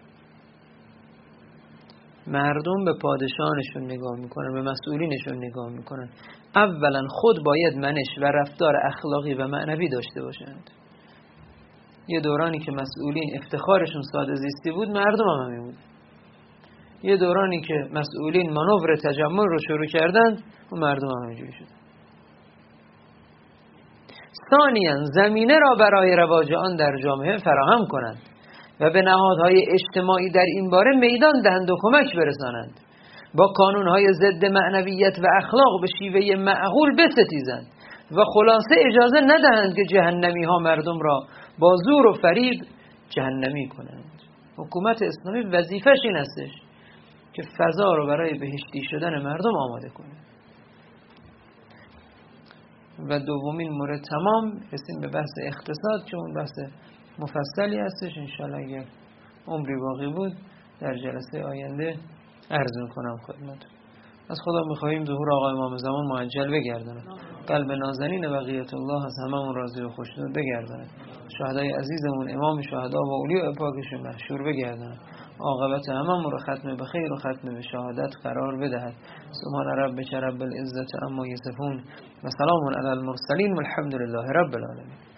مردم به پادشاهانشون نگاه میکنن، به مسئولینشون نگاه میکنن. اولا خود باید منش و رفتار اخلاقی و معنوی داشته باشند. یه دورانی که مسئولین افتخارشون ساده زیستی بود، مردم هم همین بود. یه دورانی که مسئولین مانور تجمل رو شروع کردند و مردم هم همینجوری شد. ثانیاً زمینه را برای رواج آن در جامعه فراهم کنند و به نهادهای اجتماعی در این باره میدان دهند و کمک برسانند. با کانونهای ضد معنویت و اخلاق به شیوه معقول بستیزند و خلاصه اجازه ندهند که جهنمی ها مردم را با زور و فریب جهنمی کنند. حکومت اسلامی وظیفه‌ش این هستش که فضا رو برای بهشتی شدن مردم آماده کنه. و دومین مورد تمام رسیم به بحث اقتصاد، چون بحث مفصلی هستش. انشالله اگر عمری باقی بود در جلسه آینده عرض میکنم خدمتتون. از خدا میخواهیم ظهور آقا امام زمان معجل بگردونه، قلب نازنین بقیت الله از هممون راضی و خوشنود بگردونه، شهدای عزیزمون امام شهدا و اولیاء پاکشون محشور بگردونه، عاقبت هممون رو ختم به خیر و ختم به شهادت قرار بدهد. سبحان ربک رب العزت عما یصفون و سلام علی المرسلین والحمد لله رب العالمین.